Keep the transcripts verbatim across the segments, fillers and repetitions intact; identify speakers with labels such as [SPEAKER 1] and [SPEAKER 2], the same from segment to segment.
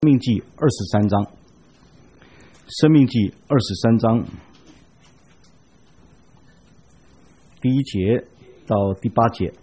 [SPEAKER 1] 命记二十三章，生命记二十三章第一节到第八节，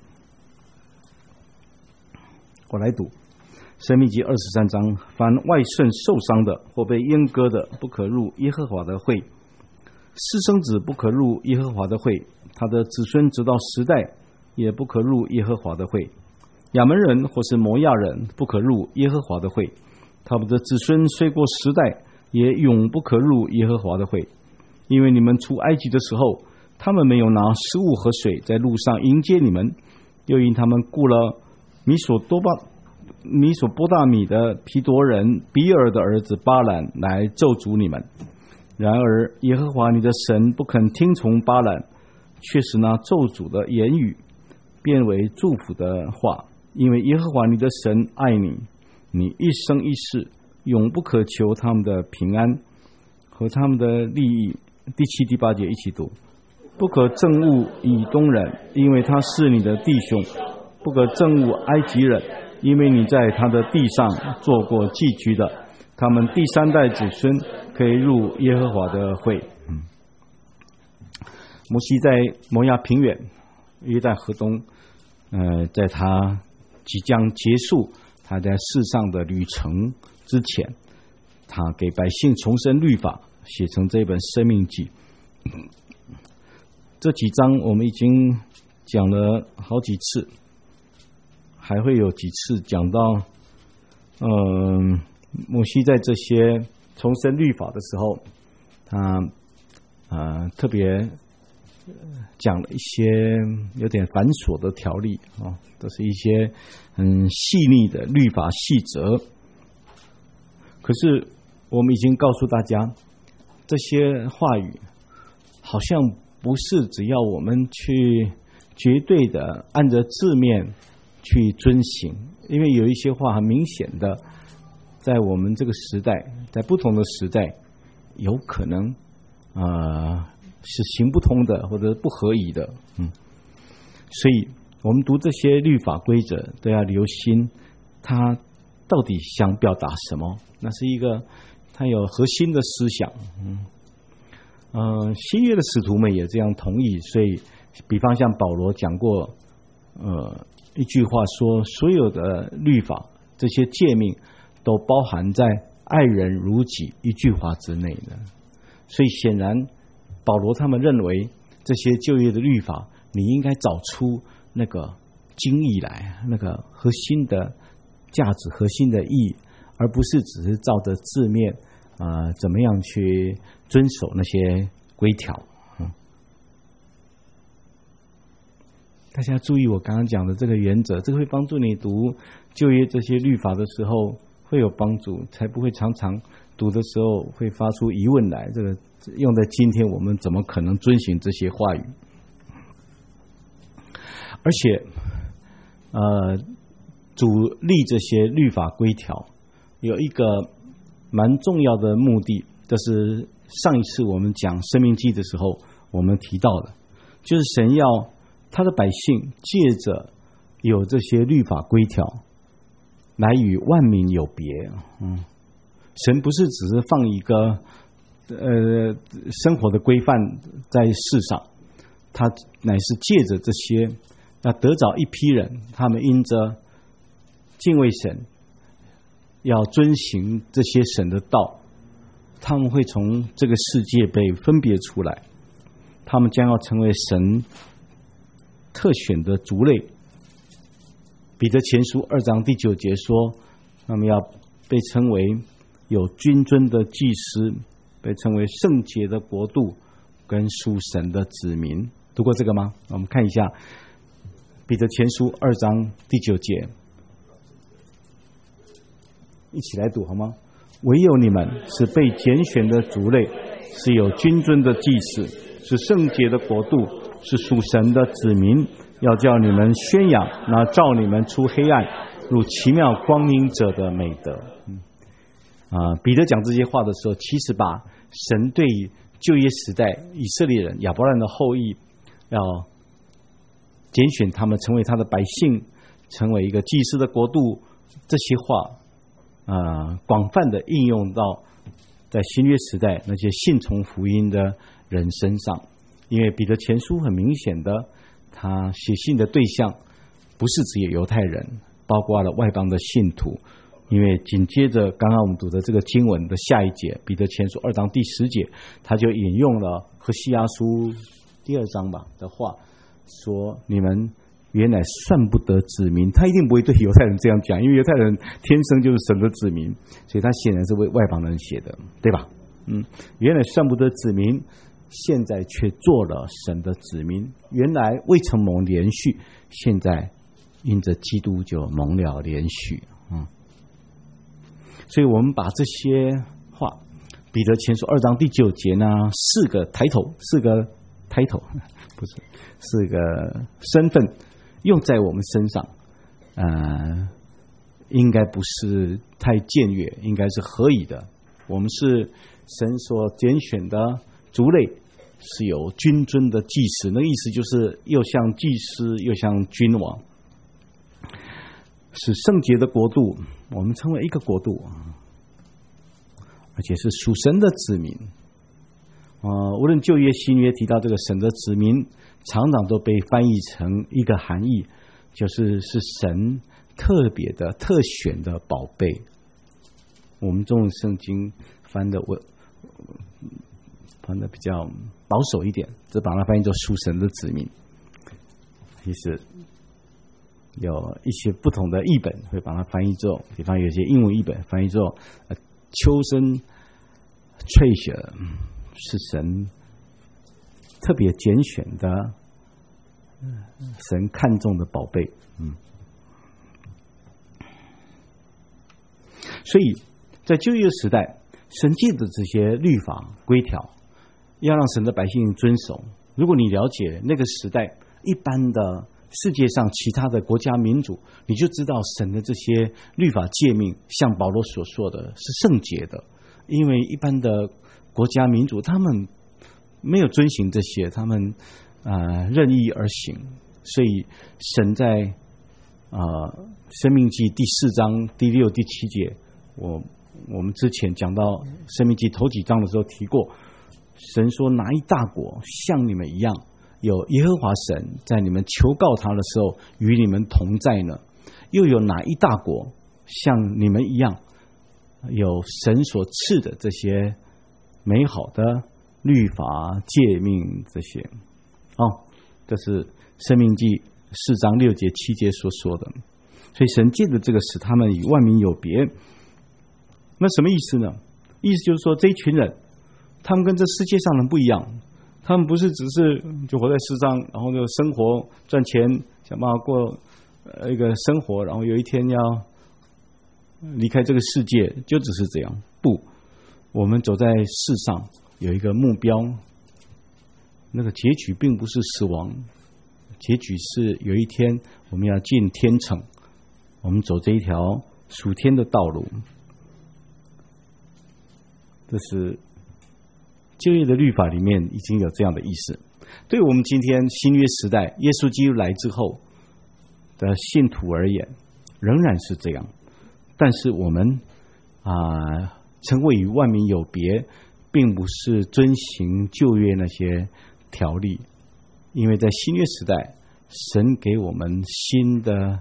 [SPEAKER 1] 我来读。生命记二十三章，凡外顺受伤的或被阉割的，不可入耶和华的会；私生子不可入耶和华的会，他的子孙直到十代也不可入耶和华的会。亚门人或是摩亚人不可入耶和华的会，他们的子孙虽过十代，也永不可入耶和华的会。因为你们出埃及的时候，他们没有拿食物和水在路上迎接你们，又因他们雇了米索多巴米索波大米的皮多人比尔的儿子巴兰来咒诅你们。然而耶和华你的神不肯听从巴兰，却使那咒诅的言语变为祝福的话，因为耶和华你的神爱你，你一生一世永不可求他们的平安和他们的利益。第七、第八节一起读。不可憎恶以东人，因为他是你的弟兄；不可憎恶埃及人，因为你在他的地上做过寄居的。他们第三代子孙可以入耶和华的会。嗯、摩西在摩亚平原约旦河东，呃，在他即将结束他在世上的旅程之前，他给百姓重申律法，写成这本生命记。这几章我们已经讲了好几次，还会有几次讲到嗯、呃，摩西在这些重申律法的时候，他呃特别讲了一些有点繁琐的条例啊，都是一些很细腻的律法细则。可是我们已经告诉大家，这些话语好像不是只要我们去绝对的按着字面去遵行，因为有一些话很明显的，在我们这个时代，在不同的时代，有可能呃是行不通的，或者不合宜的。嗯，所以我们读这些律法规则都要留心，它到底想表达什么？那是一个它有核心的思想。嗯，呃，新约的使徒们也这样同意。所以，比方像保罗讲过，呃，一句话说，所有的律法这些诫命都包含在爱人如己一句话之内的。所以显然保罗他们认为这些旧约的律法，你应该找出那个精义来，那个核心的价值、核心的意义，而不是只是照着字面啊、呃、怎么样去遵守那些规条。嗯，大家注意我刚刚讲的这个原则，这个会帮助你读旧约这些律法的时候会有帮助，才不会常常读的时候会发出疑问来，这个用在今天我们怎么可能遵循这些话语？而且呃主立这些律法规条有一个蛮重要的目的，这是上一次我们讲生命记的时候我们提到的，就是神要他的百姓借着有这些律法规条来与万民有别。嗯，神不是只是放一个呃生活的规范在世上，他乃是借着这些要得着一批人，他们因着敬畏神，要遵行这些神的道，他们会从这个世界被分别出来，他们将要成为神特选的族类。彼得前书二章第九节说，他们要被称为有君尊的祭司，被称为圣洁的国度跟属神的子民。读过这个吗？我们看一下彼得前书二章第九节，一起来读好吗？唯有你们是被拣选的族类，是有君尊的祭司，是圣洁的国度，是属神的子民，要叫你们宣扬那照你们出黑暗入奇妙光明者的美德。嗯啊，彼得讲这些话的时候，其实把神对旧约时代以色列人亚伯兰的后裔要拣选他们成为他的百姓，成为一个祭司的国度，这些话呃广泛的应用到在新约时代那些信从福音的人身上。因为彼得前书很明显的，他写信的对象不是只有犹太人，包括了外邦的信徒。因为紧接着刚刚我们读的这个经文的下一节，彼得前书二章第十节，他就引用了何西阿书第二章吧的话，说你们原来算不得子民。他一定不会对犹太人这样讲，因为犹太人天生就是神的子民，所以他显然是为外邦人写的，对吧？嗯，原来算不得子民，现在却做了神的子民。原来未曾蒙连续，现在因着基督就蒙了连续。嗯，所以我们把这些话，彼得前书二章第九节呢，四个抬头，四个抬头，不是四个身份，用在我们身上，呃，应该不是太僭越，应该是合宜的。我们是神所拣选的族类，是有君尊的祭司，那个意思就是又像祭司又像君王，是圣洁的国度。我们成为一个国度，而且是属神的子民。呃，无论旧约新约提到这个神的子民，常常都被翻译成一个含义，就是是神特别的特选的宝贝。我们中文圣经翻的我翻的比较保守一点，只把它翻译作属神的子民。其实有一些不同的译本会把它翻译作，比方有些英文译本翻译作呃 chosen treasure， 是神特别拣选的，神看重的宝贝。嗯，所以在旧约时代，神界的这些律法规条，要让神的百姓遵守。如果你了解那个时代一般的世界上其他的国家民主，你就知道神的这些律法诫命，像保罗所说的是圣洁的。因为一般的国家民主，他们没有遵行这些，他们呃任意而行。所以神在呃申命记第四章第六第七节，我我们之前讲到申命记头几章的时候提过，神说哪一大国像你们一样，有耶和华神在你们求告他的时候与你们同在呢？又有哪一大国像你们一样，有神所赐的这些美好的律法诫命这些？哦，这是申命记四章六节七节所说的。所以神借的这个使他们与万民有别。那什么意思呢？意思就是说，这一群人他们跟这世界上人不一样，他们不是只是就活在世上，然后就生活赚钱，想办法过一个生活，然后有一天要离开这个世界，就只是这样。不，我们走在世上有一个目标，那个结局并不是死亡，结局是有一天我们要进天城，我们走这一条属天的道路。这是旧约的律法里面已经有这样的意思。对我们今天新约时代耶稣基督来之后的信徒而言，仍然是这样。但是我们啊、呃，称谓与万民有别，并不是遵行旧约那些条例，因为在新约时代，神给我们新的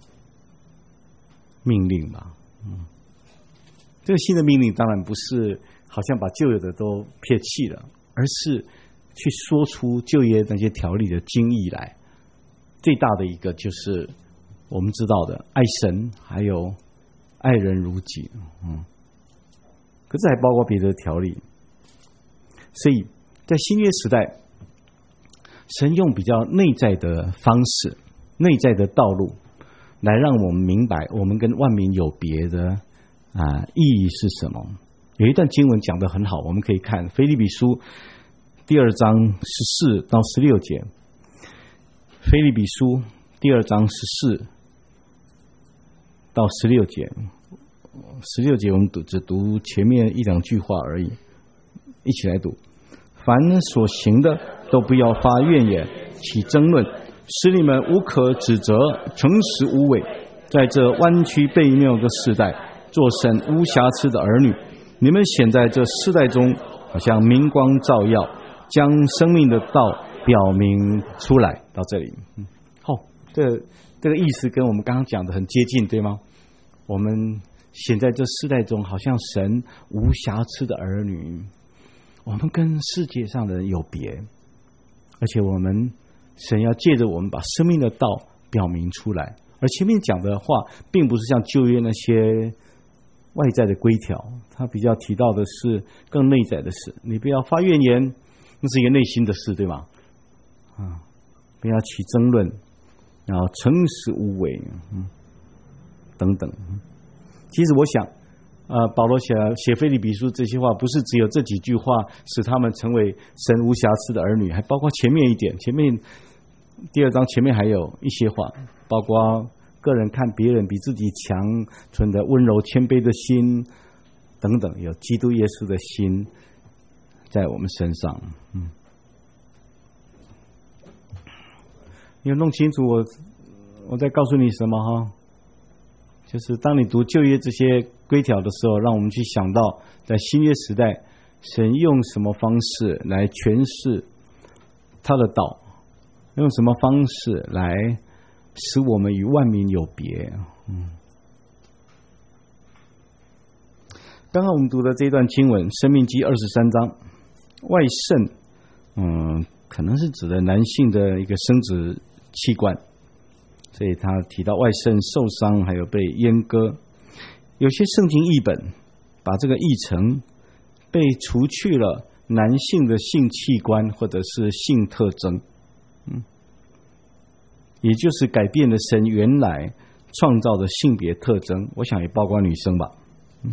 [SPEAKER 1] 命令吧。嗯，这个新的命令当然不是好像把旧有的都撇弃了，而是去说出旧约那些条例的精义来。最大的一个就是我们知道的爱神，还有爱人如己。嗯，可是还包括别的条例。所以在新约时代，神用比较内在的方式、内在的道路，来让我们明白我们跟万民有别的啊、呃、意义是什么。有一段经文讲得很好，我们可以看腓立比书第二章十四到十六节。腓立比书第二章十四到十六节，十六节我们读只读前面一两句话而已，一起来读。凡所行的，都不要发怨言，起争论，使你们无可指责，诚实无伪。在这弯曲悖谬的时代， 做神无瑕疵的儿女。你们显在这世代中，好像明光照耀，将生命的道表明出来。到这里，嗯，好，这这个意思跟我们刚刚讲的很接近，对吗？我们显在这世代中，好像神无瑕疵的儿女。我们跟世界上的人有别，而且我们神要借着我们把生命的道表明出来。而前面讲的话，并不是像旧约那些外在的规条，他比较提到的是更内在的事。你不要发怨言，那是一个内心的事，对吗？啊，不要起争论，然后诚实无伪，嗯，等等。其实我想，呃，保罗写写腓立比书这些话，不是只有这几句话使他们成为神无瑕疵的儿女，还包括前面一点，前面第二章前面还有一些话，包括个人看别人比自己强，存着温柔谦卑的心等等，有基督耶稣的心在我们身上。嗯，你要弄清楚我我在告诉你什么哈？就是当你读旧约这些规条的时候，让我们去想到在新约时代，神用什么方式来诠释他的道，用什么方式来使我们与万民有别。嗯，刚刚我们读的这段经文，申命记二十三章，外肾，嗯，可能是指的男性的一个生殖器官，所以他提到外肾受伤，还有被阉割。有些圣经译本把这个译成被除去了男性的性器官或者是性特征，嗯，也就是改变了神原来创造的性别特征，我想也包括女生吧。嗯，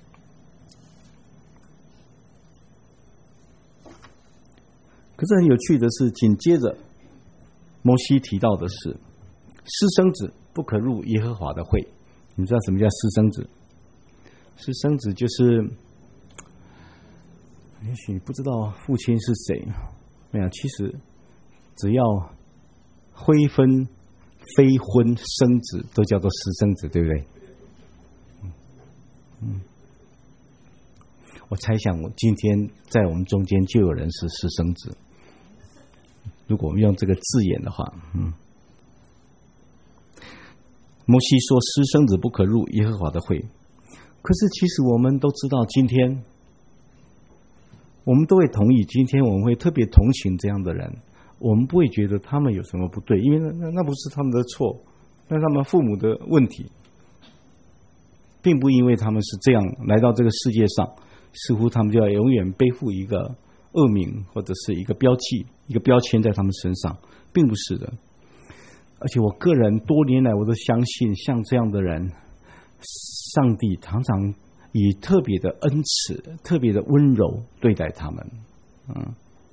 [SPEAKER 1] 可是很有趣的是，紧接着摩西提到的是私生子不可入耶和华的会。你知道什么叫私生子？私生子就是也许你不知道父亲是谁，没有，其实只要非婚非婚生子都叫做私生子，对不对？嗯嗯，我猜想我今天在我们中间就有人是私生子，如果我们用这个字眼的话，嗯，摩西说私生子不可入耶和华的会。可是其实我们都知道，今天我们都会同意，今天我们会特别同情这样的人，我们不会觉得他们有什么不对，因为 那, 那不是他们的错，那是他们父母的问题，并不因为他们是这样来到这个世界上，似乎他们就要永远背负一个恶名或者是一个标记、一个标签在他们身上，并不是的。而且我个人多年来我都相信，像这样的人，上帝常常以特别的恩慈、特别的温柔对待他们。嗯，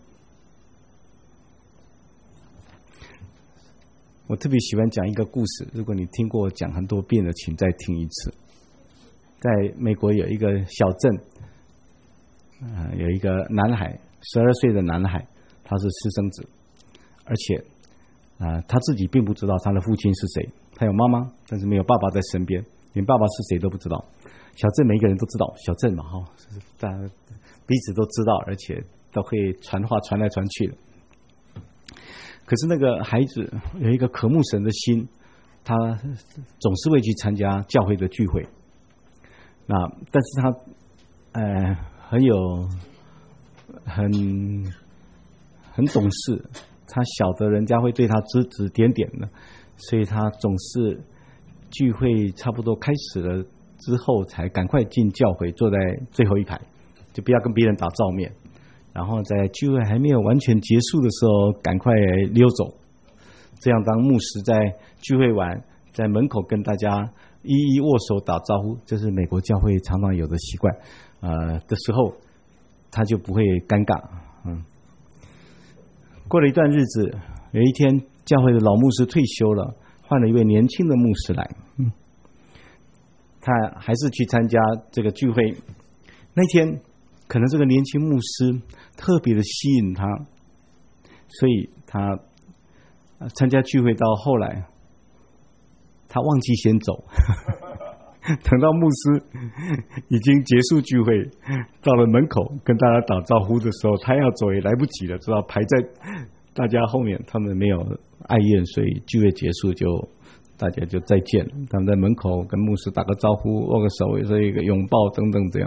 [SPEAKER 1] 我特别喜欢讲一个故事，如果你听过我讲很多遍了，请再听一次。在美国有一个小镇，呃、有一个男孩，十二岁的男孩，他是私生子，而且啊、呃，他自己并不知道他的父亲是谁，他有妈妈，但是没有爸爸在身边，连爸爸是谁都不知道。小镇每一个人都知道，小镇嘛，哈、哦，大家彼此都知道，而且都可以传话传来传去的。可是那个孩子有一个渴慕神的心，他总是会去参加教会的聚会。那但是他呃很有很很懂事，他晓得人家会对他指指点点的，所以他总是聚会差不多开始了之后才赶快进教会，坐在最后一排，就不要跟别人打照面，然后在聚会还没有完全结束的时候赶快溜走，这样当牧师在聚会完在门口跟大家一一握手打招呼，这是美国教会常常有的习惯呃的时候，他就不会尴尬。嗯，过了一段日子，有一天教会的老牧师退休了，换了一位年轻的牧师来，嗯，他还是去参加这个聚会。那天可能这个年轻牧师特别的吸引他，所以他参加聚会到后来他忘记先走等到牧师已经结束聚会，到了门口跟大家打招呼的时候，他要走也来不及了，知道排在大家后面，他们没有爱宴，所以聚会结束就大家就再见。他们在门口跟牧师打个招呼，握个手，也是一个拥抱等等这样。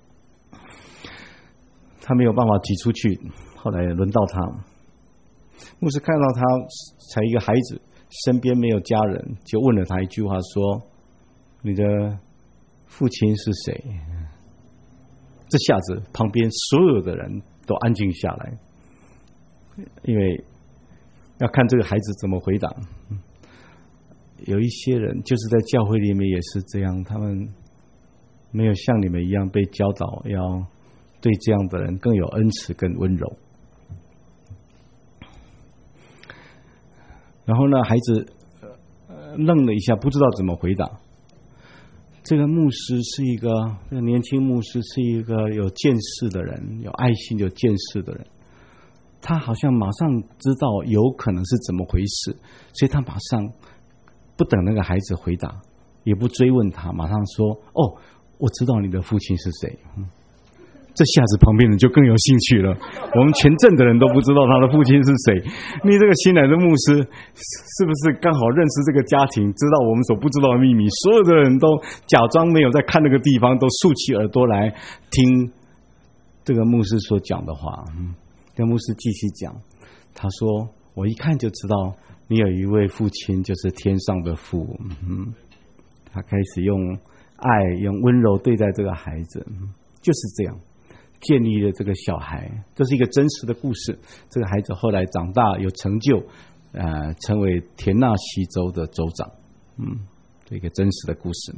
[SPEAKER 1] 他没有办法挤出去，后来轮到他。牧师看到他才一个孩子，身边没有家人，就问了他一句话说：你的父亲是谁？这下子旁边所有的人都安静下来，因为要看这个孩子怎么回答。有一些人就是在教会里面也是这样，他们没有像你们一样被教导要对这样的人更有恩慈跟温柔。然后呢，孩子愣了一下，不知道怎么回答。这个牧师是一个，这个年轻牧师是一个有见识的人，有爱心、有见识的人。他好像马上知道有可能是怎么回事，所以他马上不等那个孩子回答，也不追问他，马上说：“哦，我知道你的父亲是谁。”这下子旁边人就更有兴趣了。我们全镇的人都不知道他的父亲是谁，你这个新来的牧师是不是刚好认识这个家庭，知道我们所不知道的秘密？所有的人都假装没有在看那个地方，都竖起耳朵来听这个牧师所讲的话。嗯，这牧师继续讲，他说：“我一看就知道你有一位父亲，就是天上的父。”嗯，他开始用爱、用温柔对待这个孩子，就是这样建立了这个小孩。这是一个真实的故事。这个孩子后来长大有成就，呃，成为田纳西州的州长。嗯，这一个真实的故事。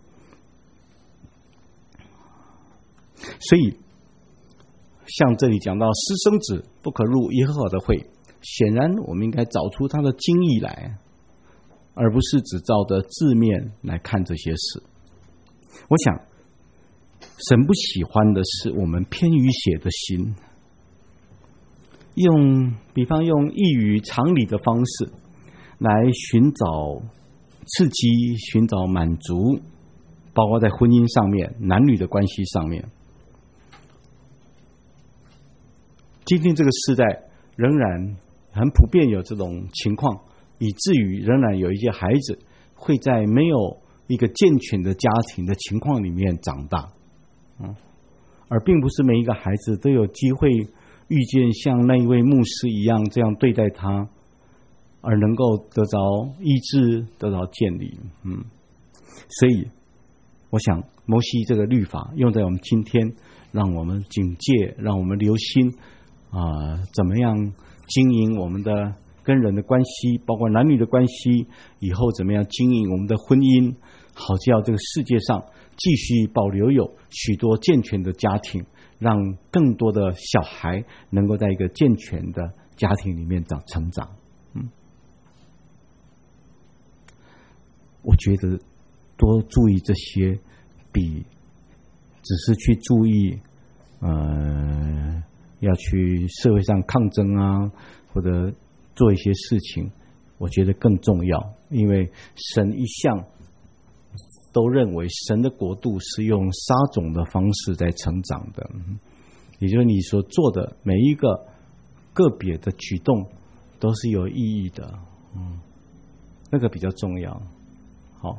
[SPEAKER 1] 所以，像这里讲到私生子不可入耶和华的会，显然我们应该找出他的经义来，而不是只照着字面来看这些事。我想神不喜欢的是我们偏于血的心，用比方用异于常理的方式来寻找刺激，寻找满足，包括在婚姻上面、男女的关系上面。今天这个时代仍然很普遍有这种情况，以至于仍然有一些孩子会在没有一个健全的家庭的情况里面长大。嗯，而并不是每一个孩子都有机会遇见像那一位牧师一样这样对待他，而能够得着医治，得着建立。嗯，所以我想摩西这个律法用在我们今天，让我们警戒，让我们留心啊、呃，怎么样经营我们的跟人的关系，包括男女的关系，以后怎么样经营我们的婚姻，好叫这个世界上继续保留有许多健全的家庭，让更多的小孩能够在一个健全的家庭里面长成长。嗯，我觉得多注意这些，比只是去注意呃要去社会上抗争啊，或者做一些事情，我觉得更重要。因为神一向都认为神的国度是用撒种的方式在成长的，也就是你所做的每一个个别的举动都是有意义的，嗯，那个比较重要。好，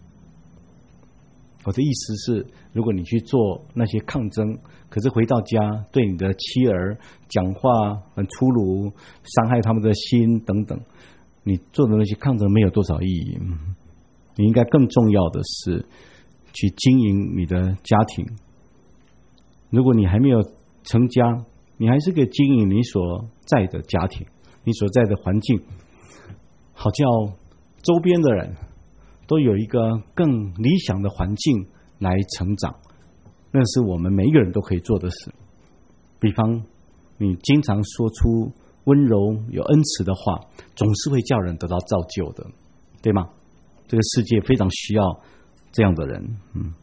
[SPEAKER 1] 我的意思是，如果你去做那些抗争，可是回到家对你的妻儿讲话很粗鲁，伤害他们的心等等，你做的那些抗争没有多少意义。你应该更重要的是去经营你的家庭。如果你还没有成家，你还是可以经营你所在的家庭，你所在的环境，好叫周边的人都有一个更理想的环境来成长。那是我们每一个人都可以做的事。比方你经常说出温柔有恩慈的话，总是会叫人得到造就的，对吗？这个世界非常需要这样的人。嗯，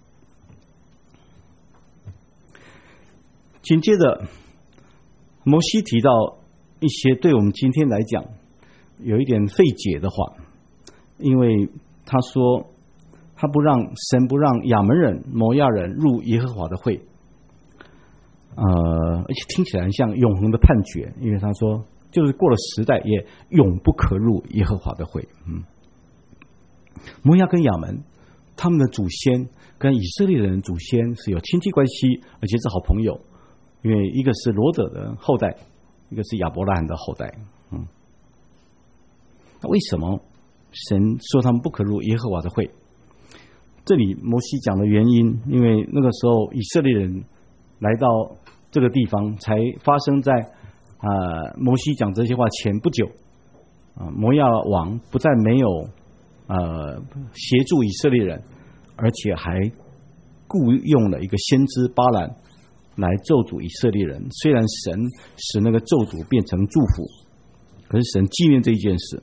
[SPEAKER 1] 紧接着摩西提到一些对我们今天来讲有一点费解的话，因为他说他不让神不让亚门人、摩亚人入耶和华的会，呃，而且听起来很像永恒的判决，因为他说，就是过了时代也永不可入耶和华的会。嗯，摩亚跟亚门，他们的祖先跟以色列人的祖先是有亲戚关系，而且是好朋友，因为一个是罗德的后代，一个是亚伯拉罕的后代。嗯，那为什么神说他们不可入耶和华的会？这里摩西讲的原因，因为那个时候以色列人来到这个地方，才发生在啊、呃、摩西讲这些话前不久啊、呃，摩亚王不但没有呃协助以色列人，而且还雇用了一个先知巴兰来咒诅以色列人。虽然神使那个咒诅变成祝福，可是神纪念这一件事。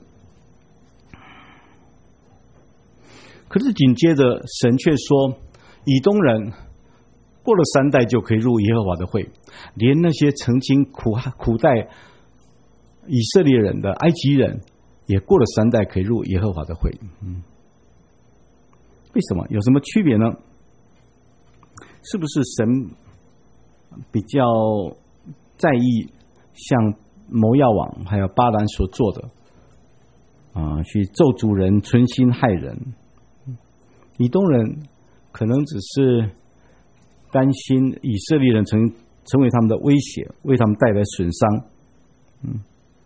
[SPEAKER 1] 可是紧接着神却说，以东人过了三代就可以入耶和华的会，连那些曾经苦苦待以色列人的埃及人也过了三代可以入耶和华的会。嗯，为什么？有什么区别呢？是不是神比较在意像摩亚王还有巴兰所做的啊、呃，去咒诅人、存心害人？以东人可能只是担心以色列人成成为他们的威胁，为他们带来损伤。嗯，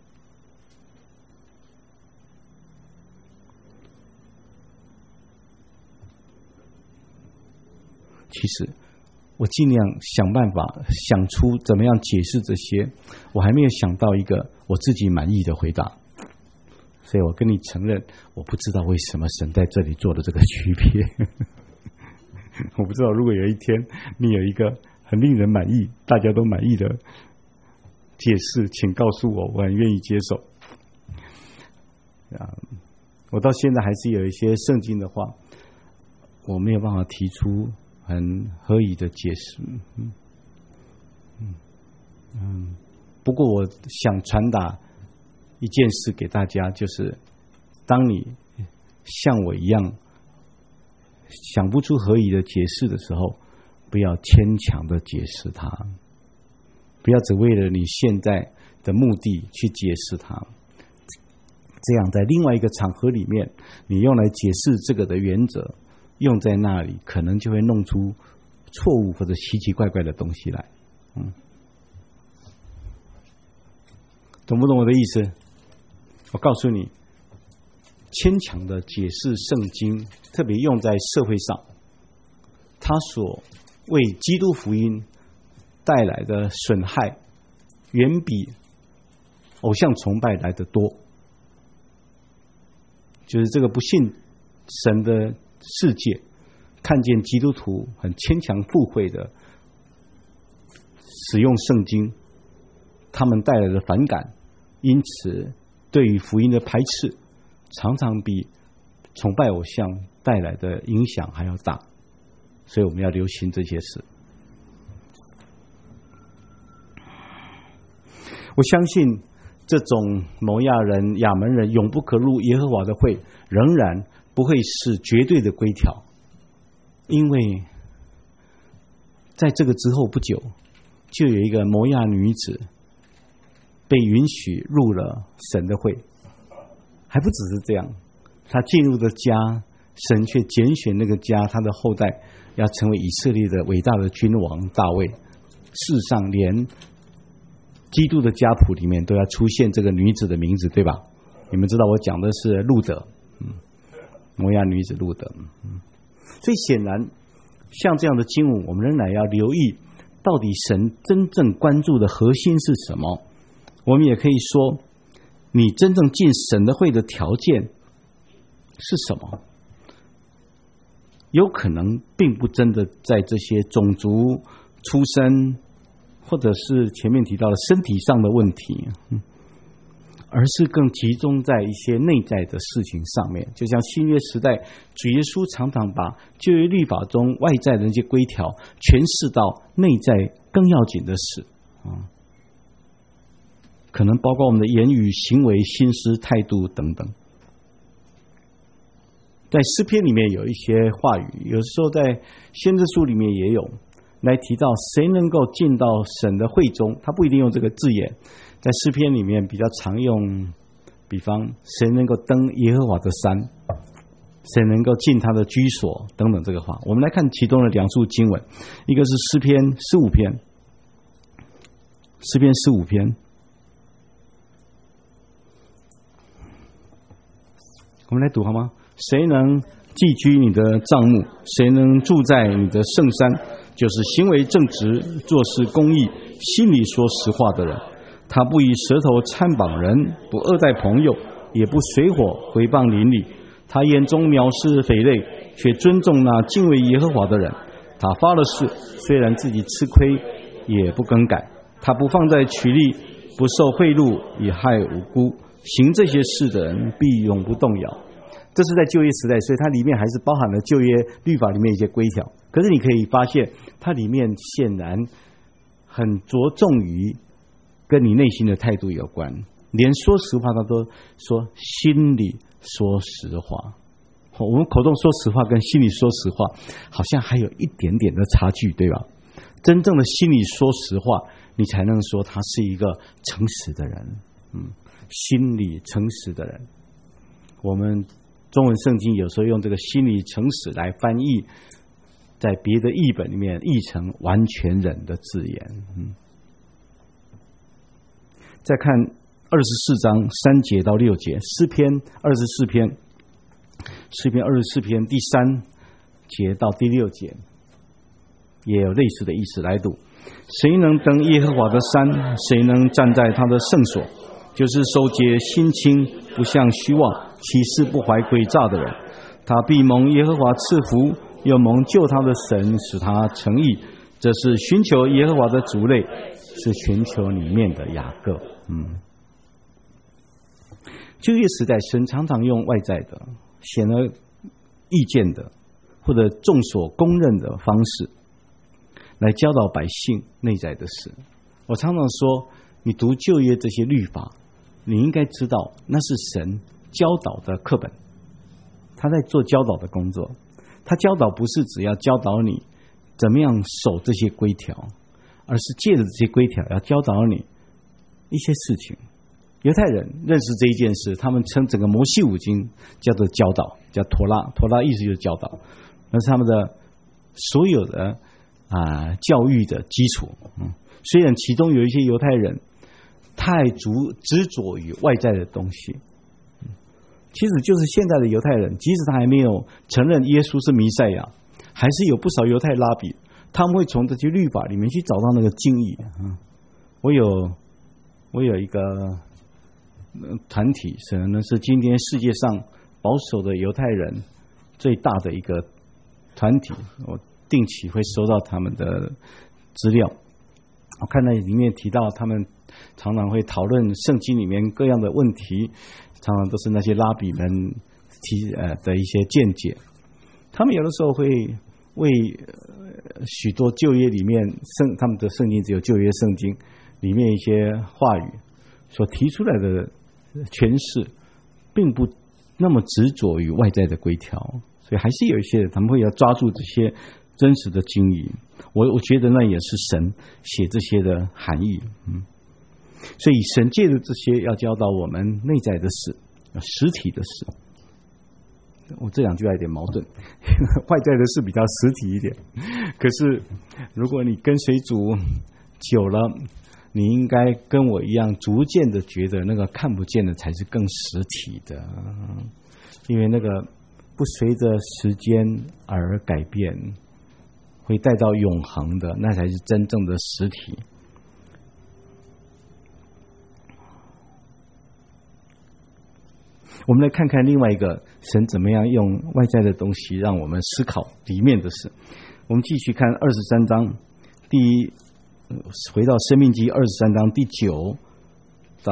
[SPEAKER 1] 其实我尽量想办法想出怎么样解释这些，我还没有想到一个我自己满意的回答。所以我跟你承认，我不知道为什么神在这里做的这个区别。我不知道，如果有一天你有一个很令人满意、大家都满意的解释，请告诉我，我很愿意接受。啊，我到现在还是有一些圣经的话，我没有办法提出很合宜的解释。嗯嗯嗯，不过我想传达一件事给大家，就是当你像我一样想不出合宜的解释的时候，不要牵强的解释它，不要只为了你现在的目的去解释它，这样在另外一个场合里面，你用来解释这个的原则，用在那里可能就会弄出错误或者奇奇怪怪的东西来。嗯，懂不懂我的意思？我告诉你，牵强的解释圣经，特别用在社会上，它所为基督福音带来的损害，远比偶像崇拜来得多。就是这个不信神的世界，看见基督徒很牵强附会的使用圣经，他们带来的反感，因此对于福音的排斥，常常比崇拜偶像带来的影响还要大。所以我们要留心这些事。我相信这种摩亚人、亚门人永不可入耶和华的会，仍然不会是绝对的规条，因为在这个之后不久，就有一个摩亚女子被允许入了神的会。还不只是这样，她进入的家，神却拣选那个家，她的后代要成为以色列的伟大的君王大卫。事实上连基督的家谱里面都要出现这个女子的名字，对吧？你们知道我讲的是路德，嗯，摩亚女子路德。嗯，所以显然像这样的经文，我们仍然要留意到底神真正关注的核心是什么。我们也可以说，你真正进神的会的条件是什么？有可能并不真的在这些种族、出身，或者是前面提到的身体上的问题，而是更集中在一些内在的事情上面。就像新约时代，主耶稣常常把旧约律法中外在的那些规条诠释到内在更要紧的事，可能包括我们的言语、行为、心思、态度等等。 在诗篇里面有一些话语，有时候在先知书里面也有来提到谁能够进到神的会中，他不一定用这个字眼，在诗篇里面比较常用，比方谁能够登耶和华的山，谁能够进他的居所等等这个话。我们来看其中的两处经文，一个是诗篇十五篇，诗篇十五篇，我们来读好吗？谁能寄居你的帐幕？谁能住在你的圣山？就是行为正直、做事公义、心里说实话的人。他不以舌头参绑人，不恶待朋友，也不随火毁谤邻里。他眼中藐视匪类，却尊重那敬畏耶和华的人。他发了誓，虽然自己吃亏，也不更改。他不放在取利，不受贿赂，以害无辜。行这些事的人，必永不动摇。这是在旧约时代，所以它里面还是包含了旧约律法里面一些规条。可是你可以发现，它里面显然很着重于跟你内心的态度有关，连说实话他都说心里说实话。我们口中说实话跟心里说实话好像还有一点点的差距，对吧？真正的心里说实话，你才能说他是一个诚实的人。嗯，心里诚实的人，我们中文圣经有时候用这个心理诚实来翻译，在别的译本里面译成完全人的字眼。嗯，再看二十四章三节到六节，诗篇二十四篇，诗篇二十四篇第三节到第六节也有类似的意思，来读：谁能登耶和华的山？谁能站在他的圣所？就是手洁心清，不向虚妄，起誓不怀诡诈的人。他必蒙耶和华赐福，又蒙救他的神使他成义。这是寻求耶和华的族类，是全球里面的雅各。嗯，旧约时代，神常常用外在的、显而易见的，或者众所公认的方式，来教导百姓内在的事。我常常说，你读旧约这些律法，你应该知道那是神教导的课本，他在做教导的工作。他教导不是只要教导你怎么样守这些规条，而是借着这些规条要教导你一些事情。犹太人认识这一件事，他们称整个摩西五经叫做教导，叫托拉。托拉意思就是教导，那是他们的所有的啊教育的基础。嗯，虽然其中有一些犹太人太足执着于外在的东西，其实就是现在的犹太人，即使他还没有承认耶稣是弥赛亚，还是有不少犹太拉比，他们会从这些律法里面去找到那个精义。嗯，我有我有一个团体，可能是今天世界上保守的犹太人最大的一个团体，我定期会收到他们的资料。我看到里面提到，他们常常会讨论圣经里面各样的问题，常常都是那些拉比们提呃的一些见解。他们有的时候会为许多旧约里面圣他们的圣经只有旧约圣经里面一些话语所提出来的诠释，并不那么执着于外在的规条，所以还是有一些人他们会要抓住这些真实的经义。我我觉得那也是神写这些的含义。嗯，所以神借着这些要教导我们内在的事，实体的事。我这两句还有点矛盾，外在的事比较实体一点，可是如果你跟随主久了，你应该跟我一样逐渐的觉得那个看不见的才是更实体的，因为那个不随着时间而改变，会带到永恒的，那才是真正的实体。我们来看看另外一个神怎么样用外在的东西让我们思考里面的事。我们继续看二十三章第一，回到申命记二十三章第九到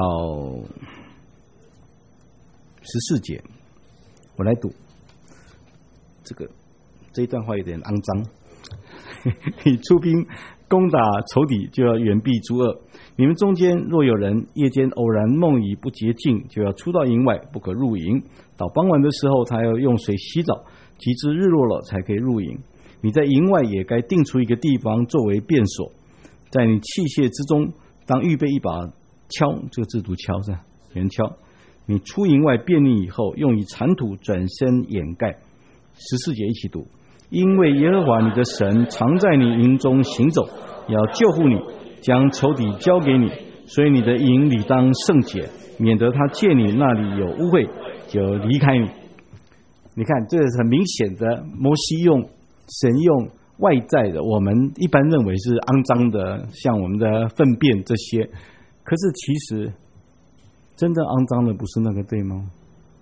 [SPEAKER 1] 十四节，我来读。这个这一段话有点肮脏。你出兵攻打仇敌，就要远避诸恶。你们中间若有人夜间偶然梦遗不洁净，就要出到营外，不可入营。到傍晚的时候，他要用水洗澡，及至日落了才可以入营。你在营外也该定出一个地方作为便所，在你器械之中当预备一把锹，这个字读锹是吧？圆锹。你出营外便利以后，用以铲土转身掩盖。十四节一起读。因为耶和华你的神常在你营中行走，要救护你，将仇敌交给你，所以你的营理当圣洁，免得他借你那里有污秽就离开你。你看，这是很明显的，摩西用神用外在的，我们一般认为是肮脏的，像我们的粪便这些，可是其实真正肮脏的不是那个，对吗？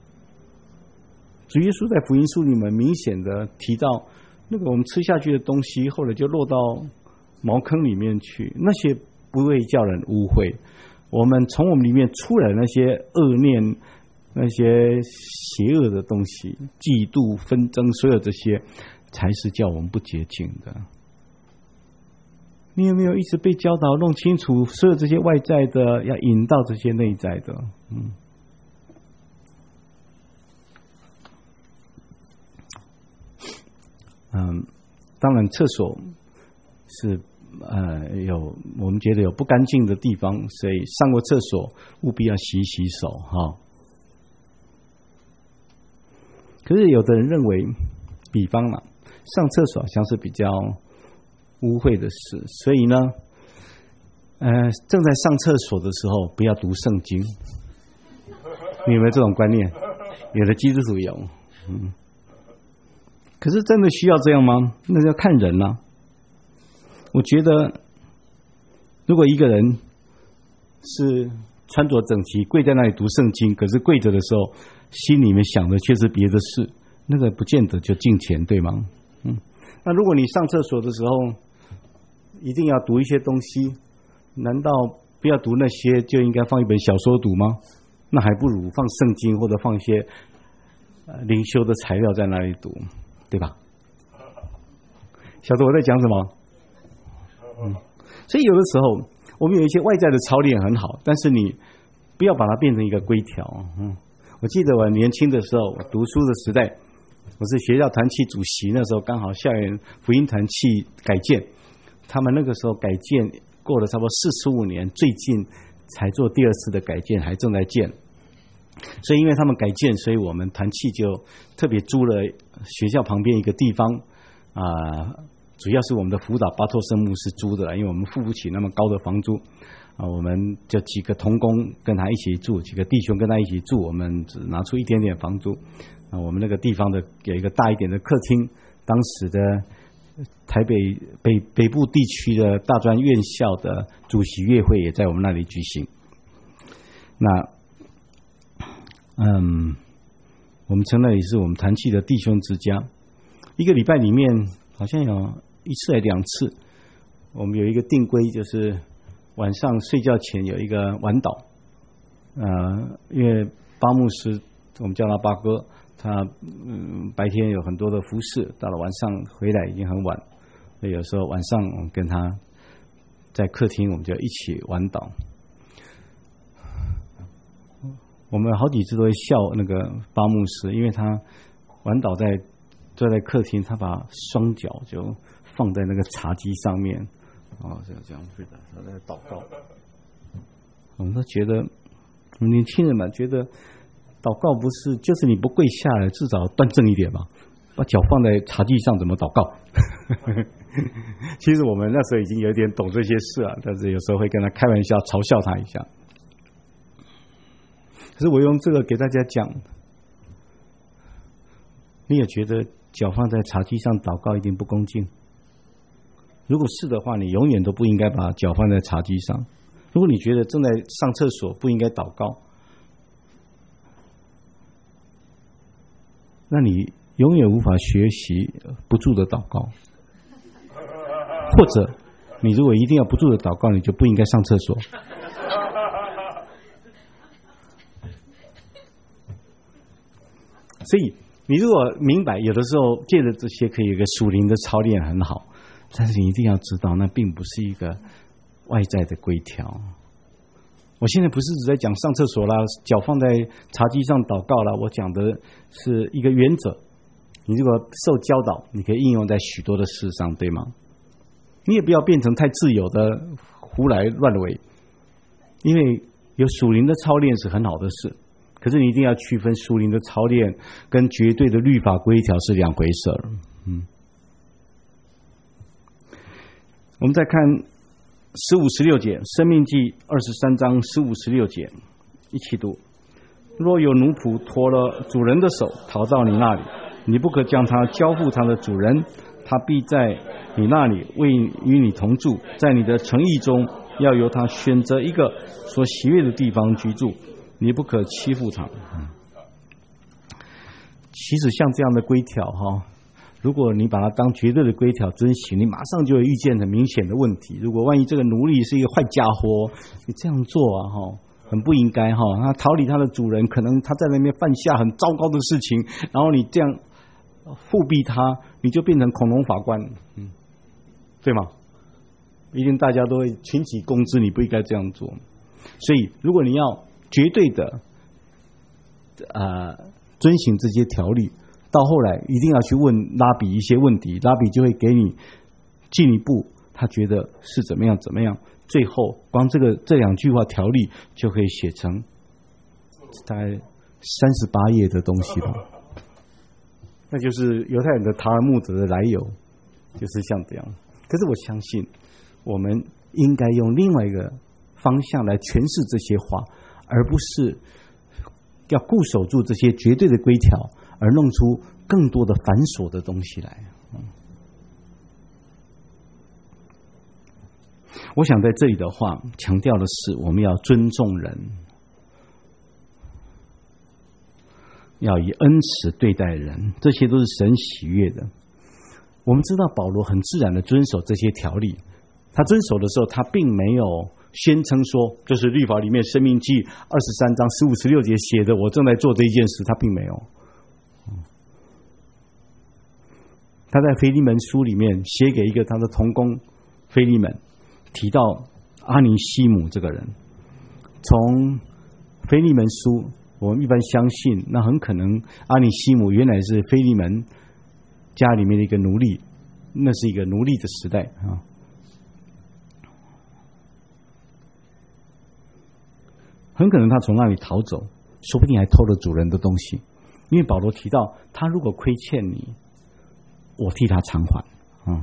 [SPEAKER 1] 主耶稣在福音书里面明显的提到，那个我们吃下去的东西，后来就落到茅坑里面去，那些不会叫人污秽。我们从我们里面出来那些恶念，那些邪恶的东西，嫉妒、纷争，所有这些才是叫我们不洁净的。你有没有一直被教导弄清楚，所有这些外在的要引到这些内在的？嗯。嗯，当然，厕所是呃有我们觉得有不干净的地方，所以上过厕所务必要洗洗手哈。可是有的人认为，比方嘛，上厕所好像是比较污秽的事，所以呢，呃，正在上厕所的时候不要读圣经。你有没有这种观念？有的基督徒有，嗯。可是真的需要这样吗？那要看人啊。我觉得，如果一个人是穿着整齐，跪在那里读圣经，可是跪着的时候，心里面想的却是别的事，那个不见得就敬虔，对吗？嗯。那如果你上厕所的时候一定要读一些东西，难道不要读那些就应该放一本小说读吗？那还不如放圣经或者放一些呃灵修的材料在那里读。对吧？晓得我在讲什么？嗯，所以有的时候我们有一些外在的操练很好，但是你不要把它变成一个规条。嗯，我记得我年轻的时候，我读书的时代，我是学校团契主席，那时候刚好校园福音团契改建，他们那个时候改建过了差不多四十五年，最近才做第二次的改建，还正在建。所以因为他们改建，所以我们团契就特别租了学校旁边一个地方啊、呃，主要是我们的辅导巴托圣牧师租的，因为我们付不起那么高的房租啊、呃，我们就几个同工跟他一起住，几个弟兄跟他一起住，我们只拿出一点点房租啊、呃。我们那个地方的有一个大一点的客厅，当时的台北北北部地区的大专院校的主席月会也在我们那里举行。那嗯，我们称那里是我们团契的弟兄之家。一个礼拜里面好像有一次还两次，我们有一个定规，就是晚上睡觉前有一个晚祷。呃，因为巴牧师，我们叫他巴哥，他嗯白天有很多的服侍，到了晚上回来已经很晚，所以有时候晚上我们跟他在客厅，我们就一起晚祷。我们好几次都会笑那个巴牧师，因为他晚祷在坐在客厅，他把双脚就放在那个茶几上面，哦，这样这样子的，他在祷告。我们都觉得年轻人嘛，觉得祷告不是就是你不跪下来，至少端正一点嘛，把脚放在茶几上怎么祷告？其实我们那时候已经有点懂这些事了，但是有时候会跟他开玩笑，嘲笑他一下。可是我用这个给大家讲，你也觉得脚放在茶几上祷告一定不恭敬？如果是的话，你永远都不应该把脚放在茶几上。如果你觉得正在上厕所不应该祷告，那你永远无法学习不住的祷告。或者你如果一定要不住的祷告，你就不应该上厕所。所以你如果明白，有的时候借着这些可以有一个属灵的操练很好， 但是你一定要知道，那并不是一个外在的规条。我现在不是只在讲上厕所啦，脚放在茶几上祷告啦，我讲的是一个原则。你如果受教导，你可以应用在许多的事上，对吗？你也不要变成太自由的胡来乱为，因为有属灵的操练是很好的事，可是你一定要区分属灵的操练跟绝对的律法规条是两回事儿。嗯，我们再看十五十六节，申命记二十三章十五十六节，一起读。若有奴仆脱了主人的手逃到你那里，你不可将他交付他的主人，他必在你那里为与你同住，在你的城邑中要由他选择一个所喜悦的地方居住，你不可欺负他。其实像这样的规条哈，如果你把它当绝对的规条遵行，你马上就会遇见很明显的问题。如果万一这个奴隶是一个坏家伙，你这样做啊哈，很不应该哈。他逃离他的主人，可能他在那边犯下很糟糕的事情，然后你这样复辟他，你就变成恐龙法官，嗯，对吗？一定大家都会群起攻之，你不应该这样做。所以，如果你要绝对的呃遵行这些条例，到后来一定要去问拉比一些问题，拉比就会给你进一步，他觉得是怎么样怎么样，最后光这个这两句话条例就可以写成大概三十八页的东西了。那就是犹太人的塔尔穆德的来由，就是像这样。可是我相信，我们应该用另外一个方向来诠释这些话，而不是要固守住这些绝对的规条，而弄出更多的繁琐的东西来。我想在这里的话，强调的是我们要尊重人，要以恩慈对待人，这些都是神喜悦的。我们知道保罗很自然的遵守这些条例，他遵守的时候，他并没有宣称说这是律法里面申命记二十三章十五十六节写的，我正在做这一件事，他并没有。他在腓利门书里面写给一个他的同工腓利门，提到阿尼西姆这个人。从腓利门书我们一般相信，那很可能阿尼西姆原来是腓利门家里面的一个奴隶，那是一个奴隶的时代啊。很可能他从那里逃走，说不定还偷了主人的东西。因为保罗提到，他如果亏欠你，我替他偿还啊。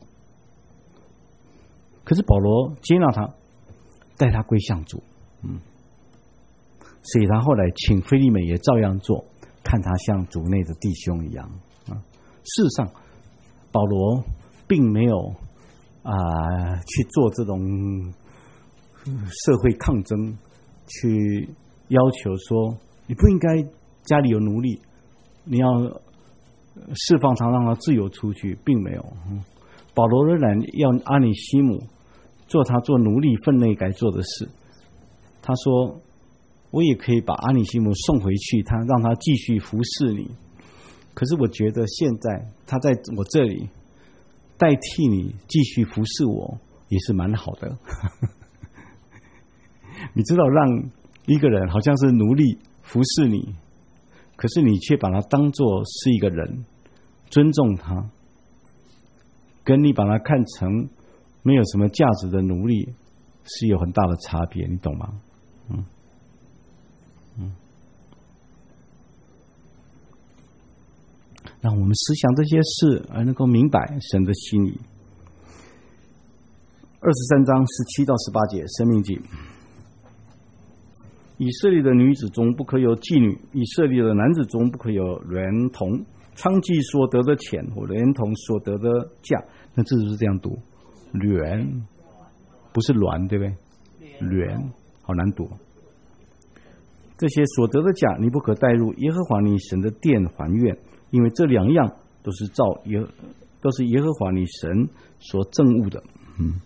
[SPEAKER 1] 可是保罗接纳他，带他归向主，嗯。所以他后来请腓利门也照样做，看他像主内的弟兄一样啊。事实上，保罗并没有啊、呃、去做这种社会抗争，去要求说你不应该家里有奴隶，你要释放他，让他自由出去，并没有。保罗仍然要阿尼西姆做他做奴隶分内该做的事。他说，我也可以把阿尼西姆送回去，他让他继续服侍你。可是我觉得现在他在我这里代替你继续服侍我，也是蛮好的。你知道，让一个人好像是奴隶服侍你，可是你却把他当作是一个人，尊重他，跟你把他看成没有什么价值的奴隶是有很大的差别，你懂吗？嗯嗯。让我们思想这些事，而能够明白神的心意。二十三章十七到十八节，申命记。以色列的女子中不可有妓女，以色列的男子中不可有娈童，娼妓所得的钱或娈童所得的价，那字是这样读，娈不是卵，对不对？娈好难读。这些所得的价，你不可带入耶和华你神的殿还愿，因为这两样都是照耶都是耶和华你神所憎恶的。嗯。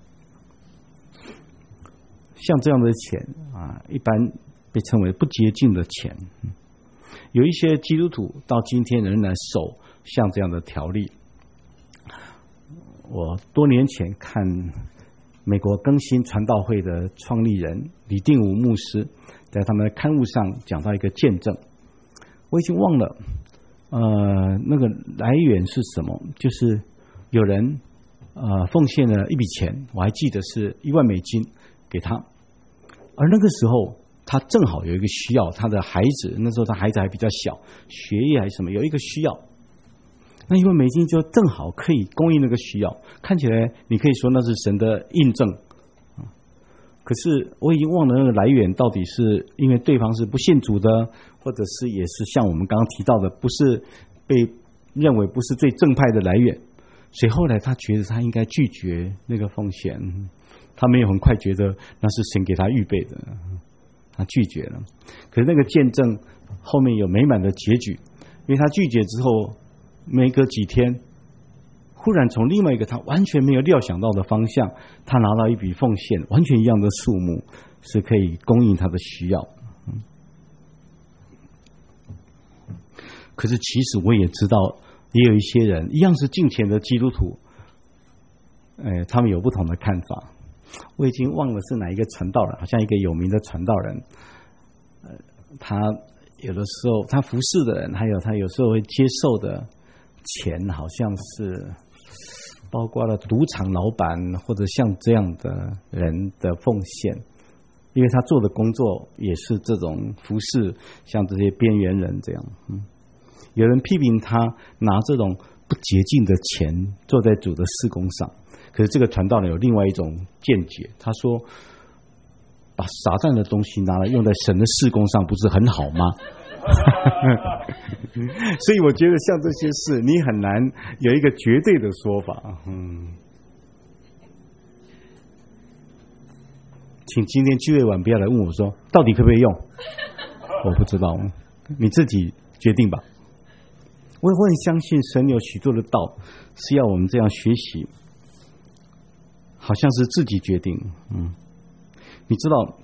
[SPEAKER 1] 像这样的钱啊，一般被称为不洁净的钱。有一些基督徒到今天仍然守像这样的条例。 我多年前看美国更新传道会的创立人李定武牧师在他们的刊物上讲到一个见证，我已经忘了呃，那个来源是什么，就是有人呃奉献了一笔钱，我还记得是一万美金给他，而那个时候他正好有一个需要，他的孩子那时候他孩子还比较小，学业还是什么有一个需要，那一万美金就正好可以供应那个需要，看起来你可以说那是神的印证，可是我已经忘了那个来源到底是因为对方是不信主的，或者是也是像我们刚刚提到的不是被认为不是最正派的来源，所以后来他觉得他应该拒绝那个奉献，他没有很快觉得那是神给他预备的，他拒绝了。可是那个见证后面有美满的结局，因为他拒绝之后没隔几天，忽然从另外一个他完全没有料想到的方向，他拿到一笔奉献，完全一样的数目，是可以供应他的需要。可是其实我也知道，也有一些人一样是敬虔的基督徒，呃，他们有不同的看法。我已经忘了是哪一个传道人，好像一个有名的传道人，呃，他有的时候他服侍的人，还有他有时候会接受的钱，好像是包括了赌场老板或者像这样的人的奉献，因为他做的工作也是这种服侍，像这些边缘人这样。嗯，有人批评他拿这种不洁净的钱做在主的事工上，可是这个传道人有另外一种见解，他说把撒旦的东西拿来用在神的事工上，不是很好吗？所以我觉得像这些事，你很难有一个绝对的说法。嗯，请今天聚会完不要来问我说到底可不可以用，我不知道，你自己决定吧。我我很相信神有许多的道是要我们这样学习，好像是自己决定。嗯，你知道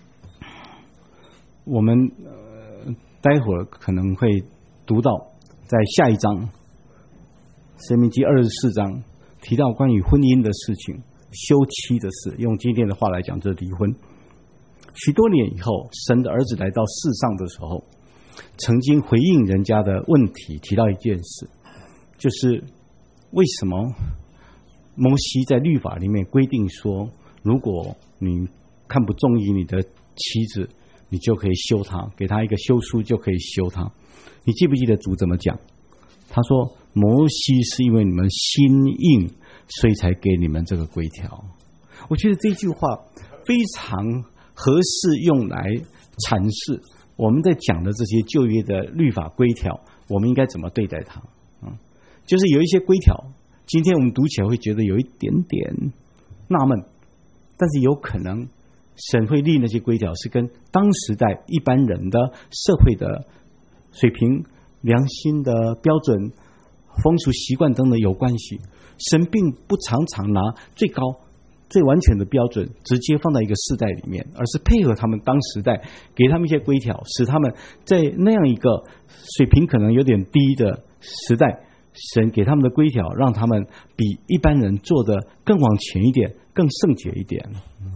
[SPEAKER 1] 我们呃待会儿可能会读到在下一章申命记二十四章提到关于婚姻的事情，休妻的事，用今天的话来讲就是离婚。许多年以后，神的儿子来到世上的时候，曾经回应人家的问题，提到一件事，就是为什么摩西在律法里面规定说，如果你看不中意你的妻子，你就可以休她，给她一个休书就可以休她。你记不记得主怎么讲？他说摩西是因为你们心硬，所以才给你们这个规条。我觉得这句话非常合适用来阐释我们在讲的这些旧约的律法规条，我们应该怎么对待它。嗯，就是有一些规条今天我们读起来会觉得有一点点纳闷，但是有可能神会立那些规条是跟当时代一般人的社会的水平、良心的标准、风俗习惯等等有关系。神并不常常拿最高最完全的标准直接放在一个世代里面，而是配合他们当时代，给他们一些规条，使他们在那样一个水平可能有点低的时代，神给他们的规条让他们比一般人做的更往前一点，更圣洁一点。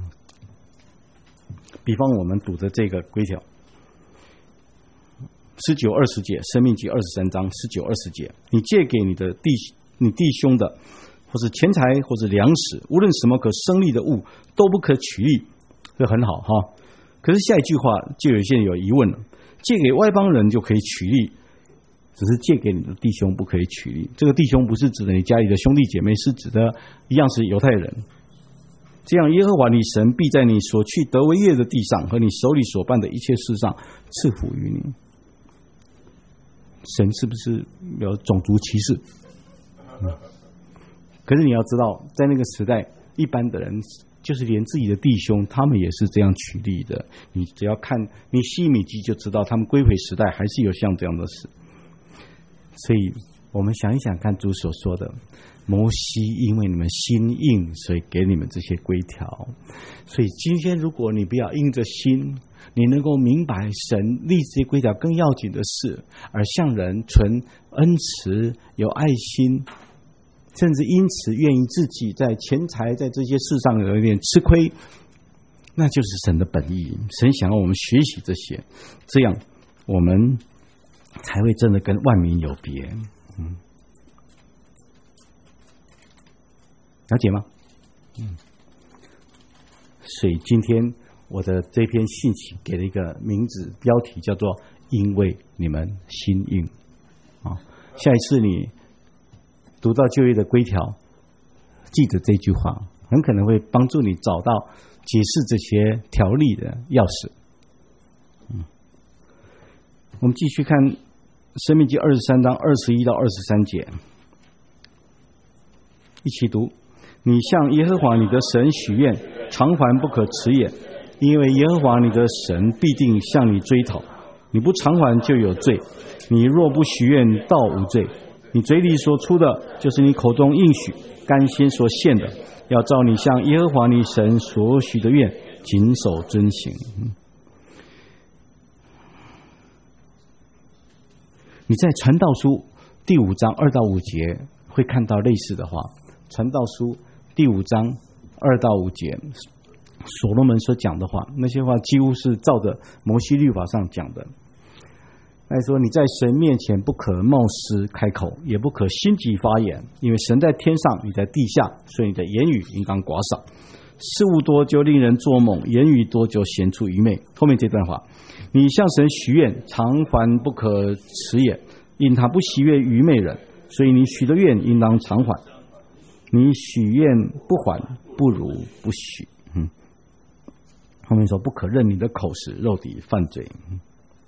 [SPEAKER 1] 比方我们读的这个规条十九二十节，申命记二十三章十九二十节，你借给你的弟你弟兄的，或是钱财，或是粮食，无论什么可生利的物，都不可取利。这很好哈。可是下一句话就有些人有疑问了：借给外邦人就可以取利，只是借给你的弟兄不可以取利。这个弟兄不是指的你家里的兄弟姐妹，是指的一样是犹太人。这样耶和华你神必在你所去得为业的地上和你手里所办的一切事上赐福于你。神是不是有种族歧视？嗯，可是你要知道，在那个时代，一般的人就是连自己的弟兄，他们也是这样取利的。你只要看尼希米记就知道，他们归回时代还是有像这样的事。所以我们想一想看，主所说的，摩西因为你们心硬，所以给你们这些规条。所以今天如果你不要硬着心，你能够明白神立这些规条更要紧的事，而向人存恩慈有爱心， 甚至因此愿意自己在钱财在这些事上有一点吃亏，那就是神的本意。神想要我们学习这些，这样我们才会真的跟万民有别。嗯，了解吗？嗯。所以今天我的这篇信息给了一个名字标题，叫做因为你们心硬。啊，下一次你读到旧约的规条，记得这句话，很可能会帮助你找到解释这些条例的钥匙。嗯，我们继续看申命记二十三章二十一到二十三节，一起读。你向耶和华你的神许愿，偿还不可迟延，因为耶和华你的神必定向你追讨，你不偿还就有罪。你若不许愿，倒无罪。你嘴里所出的，就是你口中应许甘心所献的，要照你向耶和华你神所许的愿，谨守遵行。你在传道书第五章二到五节会看到类似的话。传道书第五章二到五节，所罗门所讲的话，那些话几乎是照着摩西律法上讲的。来说，你在神面前不可冒失开口，也不可心急发言，因为神在天上，你在地下，所以你的言语应当寡少。事物多就令人作梦，言语多就显出愚昧。后面这段话，你向神许愿，偿还不可迟延，因他不喜悦愚昧人，所以你许的愿应当偿还。你许愿不还，不如不许。嗯，后面说不可任你的口使肉体犯罪。嗯，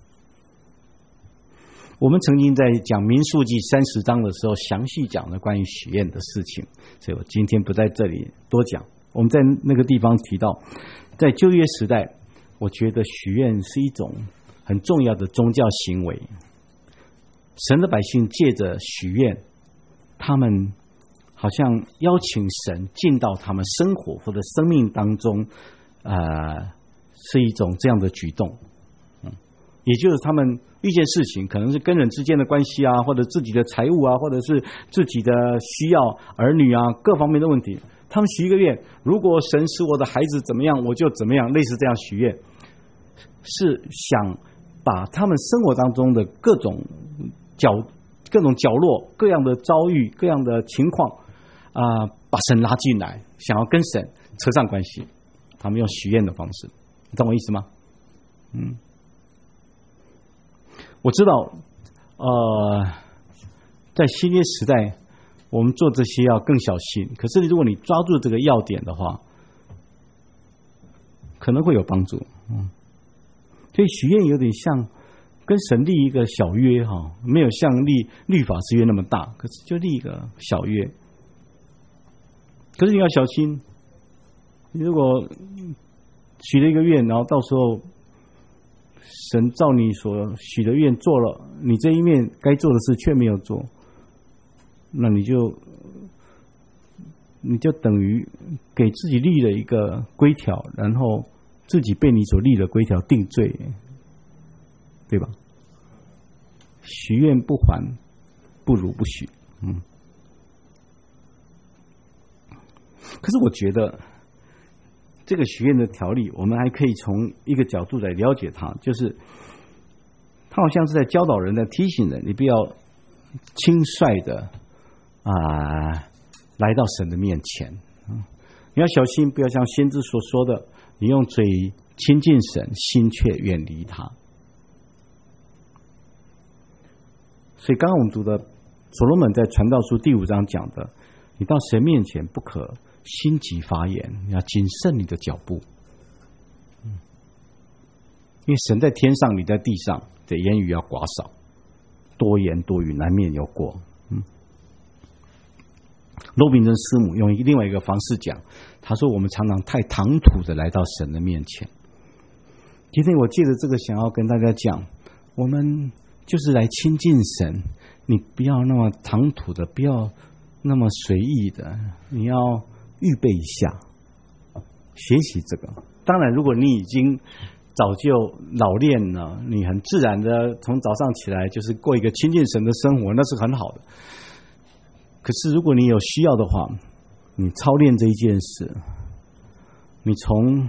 [SPEAKER 1] 我们曾经在讲民数记三十章的时候，详细讲了关于许愿的事情，所以我今天不在这里多讲。我们在那个地方提到，在旧约时代，我觉得许愿是一种很重要的宗教行为。神的百姓借着许愿，他们好像邀请神进到他们生活或者生命当中，呃，是一种这样的举动。嗯，也就是他们遇见事情，可能是跟人之间的关系啊，或者自己的财务啊，或者是自己的需要、儿女啊各方面的问题，他们许一个愿，如果神使我的孩子怎么样，我就怎么样，类似这样许愿，是想把他们生活当中的各种角、各种角落、各样的遭遇、各样的情况。啊、呃，把神拉进来，想要跟神扯上关系，他们用许愿的方式，你懂我意思吗？嗯，我知道，呃，在新约时代，我们做这些要更小心。可是，如果你抓住这个要点的话，可能会有帮助。嗯，所以许愿有点像跟神立一个小约哈，没有像立律法之约那么大，可是就立一个小约。可是你要小心，你如果许了一个愿，然后到时候神照你所许的愿做了，你这一面该做的事却没有做，那你就你就等于给自己立了一个规条，然后自己被你所立的规条定罪，对吧？许愿不还，不如不许。嗯。可是我觉得这个许愿的条例，我们还可以从一个角度来了解它，就是它好像是在教导人，在提醒人，你不要轻率的啊、呃、来到神的面前，你要小心，不要像先知所说的，你用嘴亲近神，心却远离他。所以刚刚我们读的所罗门在传道书第五章讲的，你到神面前不可心急发言，你要谨慎你的脚步。嗯，因为神在天上，你在地上，的言语要寡少，多言多语难免有过。嗯，罗宾珍师母用另外一个方式讲，他说我们常常太唐突的来到神的面前。今天我借着这个想要跟大家讲，我们就是来亲近神，你不要那么唐突的，不要那么随意的，你要预备一下，学习这个。当然如果你已经早就老练了，你很自然的从早上起来就是过一个亲近神的生活，那是很好的。 可是如果你有需要的话，你操练这一件事，你从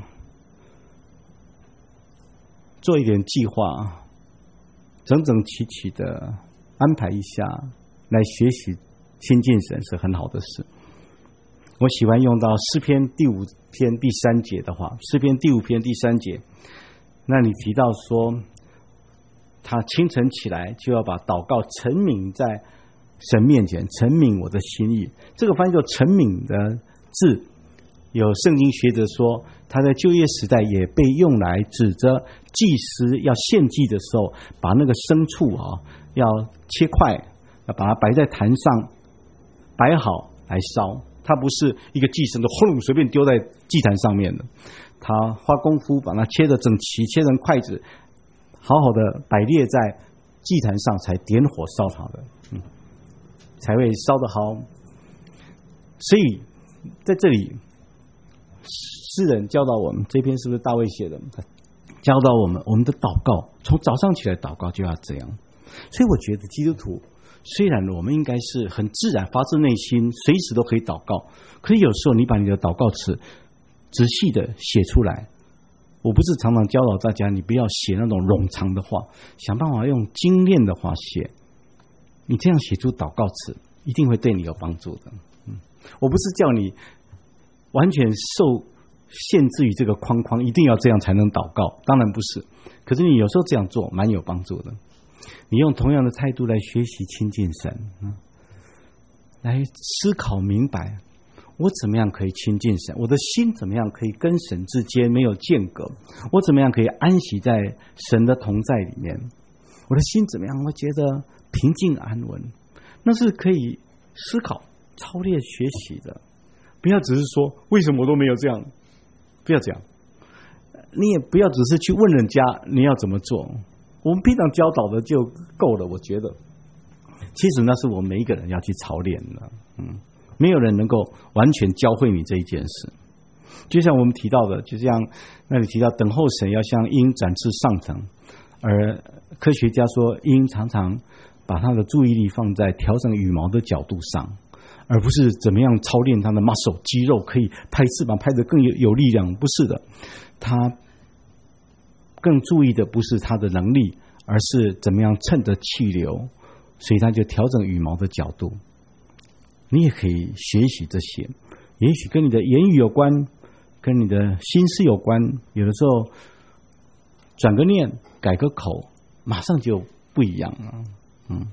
[SPEAKER 1] 做一点计划，整整齐齐的安排一下来学习亲近神是很好的事。我喜欢用到诗篇第五篇第三节的话，诗篇第五篇第三节，那你提到说他清晨起来就要把祷告陈明在神面前，陈明我的心意。这个翻译作陈明的字，有圣经学者说他在旧约时代也被用来指着祭司要献祭的时候，把那个牲畜啊要切块，要把它摆在坛上摆好来烧。它不是一个祭牲的轰隆随便丢在祭坛上面的，他花功夫把它切得整齐，切成筷子，好好的摆列在祭坛上，才点火烧它的，嗯，才会烧得好。所以在这里，诗人教导我们，这篇是不是大卫写的？教导我们，我们的祷告从早上起来祷告就要这样。所以我觉得基督徒虽然我们应该是很自然发自内心随时都可以祷告，可是有时候你把你的祷告词仔细的写出来。我不是常常教导大家你不要写那种冗长的话，想办法用精炼的话写，你这样写出祷告词一定会对你有帮助的。嗯，我不是叫你完全受限制于这个框框，一定要这样才能祷告，当然不是，可是你有时候这样做蛮有帮助的。你用同样的态度来学习亲近神，嗯，来思考明白我怎么样可以亲近神，我的心怎么样可以跟神之间没有间隔，我怎么样可以安息在神的同在里面，我的心怎么样会觉得平静安稳，那是可以思考操练学习的。不要只是说为什么我都没有这样，不要这样，你也不要只是去问人家你要怎么做，我们平常教导的就够了。我觉得其实那是我们每一个人要去操练的，嗯，没有人能够完全教会你这一件事。就像我们提到的，就像那里提到等候神要像鹰展翅上腾，而科学家说鹰常常把他的注意力放在调整羽毛的角度上，而不是怎么样操练他的 muscle 肌肉可以拍翅膀拍得更有有力量，不是的，他更注意的不是他的能力，而是怎么样趁着气流，所以他就调整羽毛的角度。你也可以学习这些，也许跟你的言语有关，跟你的心思有关，有的时候转个念改个口马上就不一样了。嗯，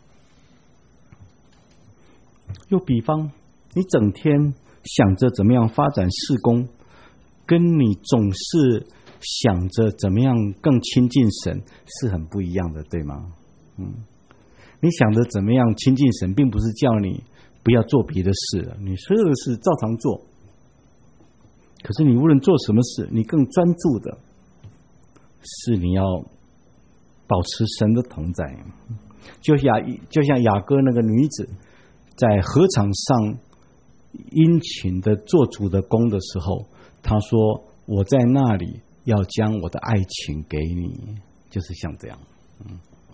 [SPEAKER 1] 又比方你整天想着怎么样发展事工，跟你总是想着怎么样更亲近神是很不一样的，对吗？嗯，你想着怎么样亲近神，并不是叫你不要做别的事了，你所有的事照常做，可是你无论做什么事，你更专注的是你要保持神的同在。就像就像雅歌那个女子在禾场上殷勤的做主的工的时候，她说我在那里要将我的爱情给你，就是像这样。嗯，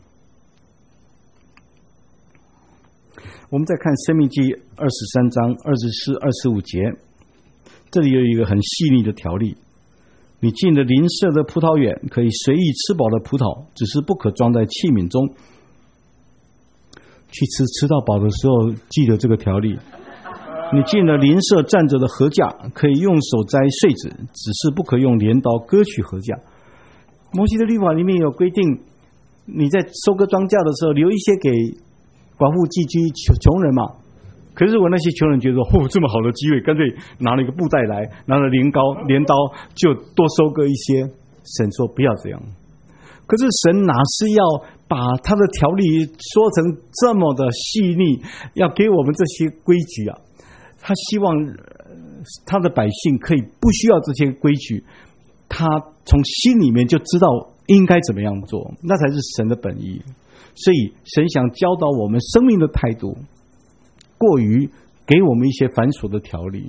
[SPEAKER 1] 我们再看申命记二十三章二十四、二十五节，这里有一个很细腻的条例：你进了邻舍的葡萄园，可以随意吃饱了葡萄，只是不可装在器皿中。去吃吃到饱的时候，记得这个条例。你进了邻舍站着的禾架，可以用手摘穗子，只是不可用镰刀割取禾架。摩西的律法里面有规定，你在收割庄稼的时候留一些给寡妇寄居穷人嘛。可是如果那些穷人觉得哦，这么好的机会，干脆拿了一个布袋来，拿了镰刀镰刀就多收割一些。神说不要这样。可是神哪是要把他的条例说成这么的细腻，要给我们这些规矩啊？他希望他的百姓可以不需要这些规矩，他从心里面就知道应该怎么样做，那才是神的本意。所以神想教导我们生命的态度，过于给我们一些繁琐的条例。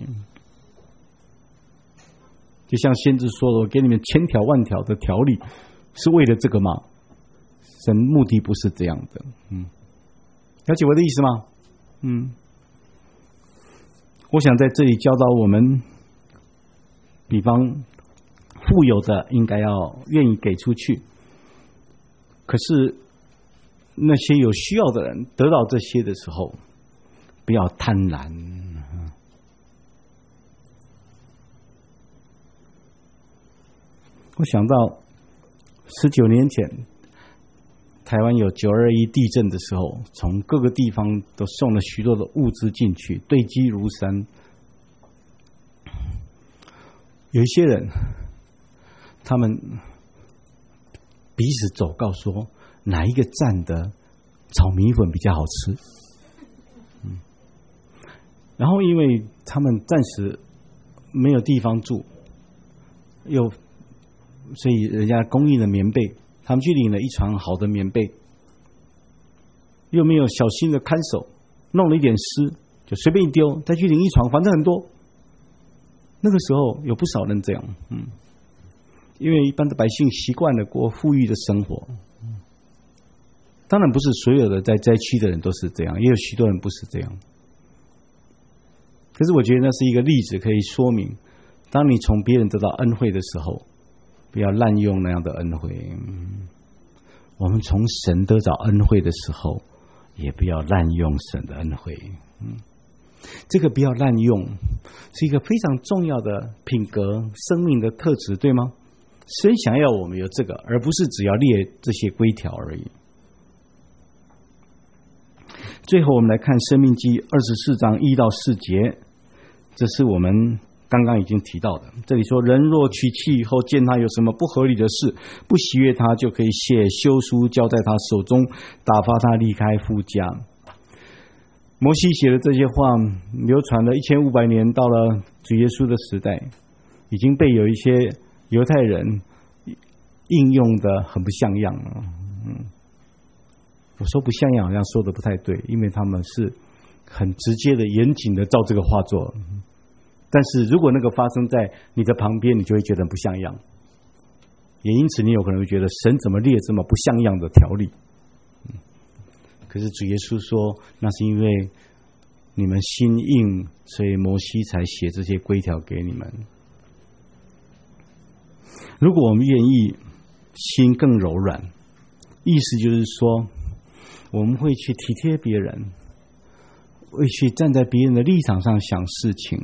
[SPEAKER 1] 就像先知说的，我给你们千条万条的条例，是为了这个吗？神目的不是这样的。嗯，了解我的意思吗？嗯， 我想在这里教导我们，比方富有的应该要愿意给出去，可是那些有需要的人得到这些的时候，不要贪婪。我想到十九年前台湾有九二一地震的时候，从各个地方都送了许多的物资进去，堆积如山。有一些人他们彼此走告说哪一个站的炒米粉比较好吃，嗯，然后因为他们暂时没有地方住，又所以人家供应了棉被，他们去领了一床好的棉被，又没有小心的看守，弄了一点湿就随便一丢，再去领一床，反正很多。那个时候有不少人这样，嗯，因为一般的百姓习惯了过富裕的生活。当然不是所有的在灾区的人都是这样，也有许多人不是这样。可是我觉得那是一个例子，可以说明，当你从别人得到恩惠的时候，不要滥用那样的恩惠。我们从神得到恩惠的时候，也不要滥用神的恩惠。嗯，这个不要滥用是一个非常重要的品格生命的特质，对吗？神想要我们有这个，而不是只要列这些规条而已。最后我们来看申命记二十四章一到四节，这是我们刚刚已经提到的。这里说，人若娶妻以后见他有什么不合理的事，不喜悦他，就可以写休书交在他手中，打发他离开夫家。摩西写的这些话流传了一千五百年，到了主耶稣的时代，已经被有一些犹太人应用的很不像样了。嗯，我说不像样好像说的不太对，因为他们是很直接的严谨的照这个话做，但是如果那个发生在你的旁边，你就会觉得不像样，也因此你有可能会觉得神怎么列这么不像样的条例。可是主耶稣说，那是因为你们心硬，所以摩西才写这些规条给你们。如果我们愿意心更柔软，意思就是说我们会去体贴别人，会去站在别人的立场上想事情。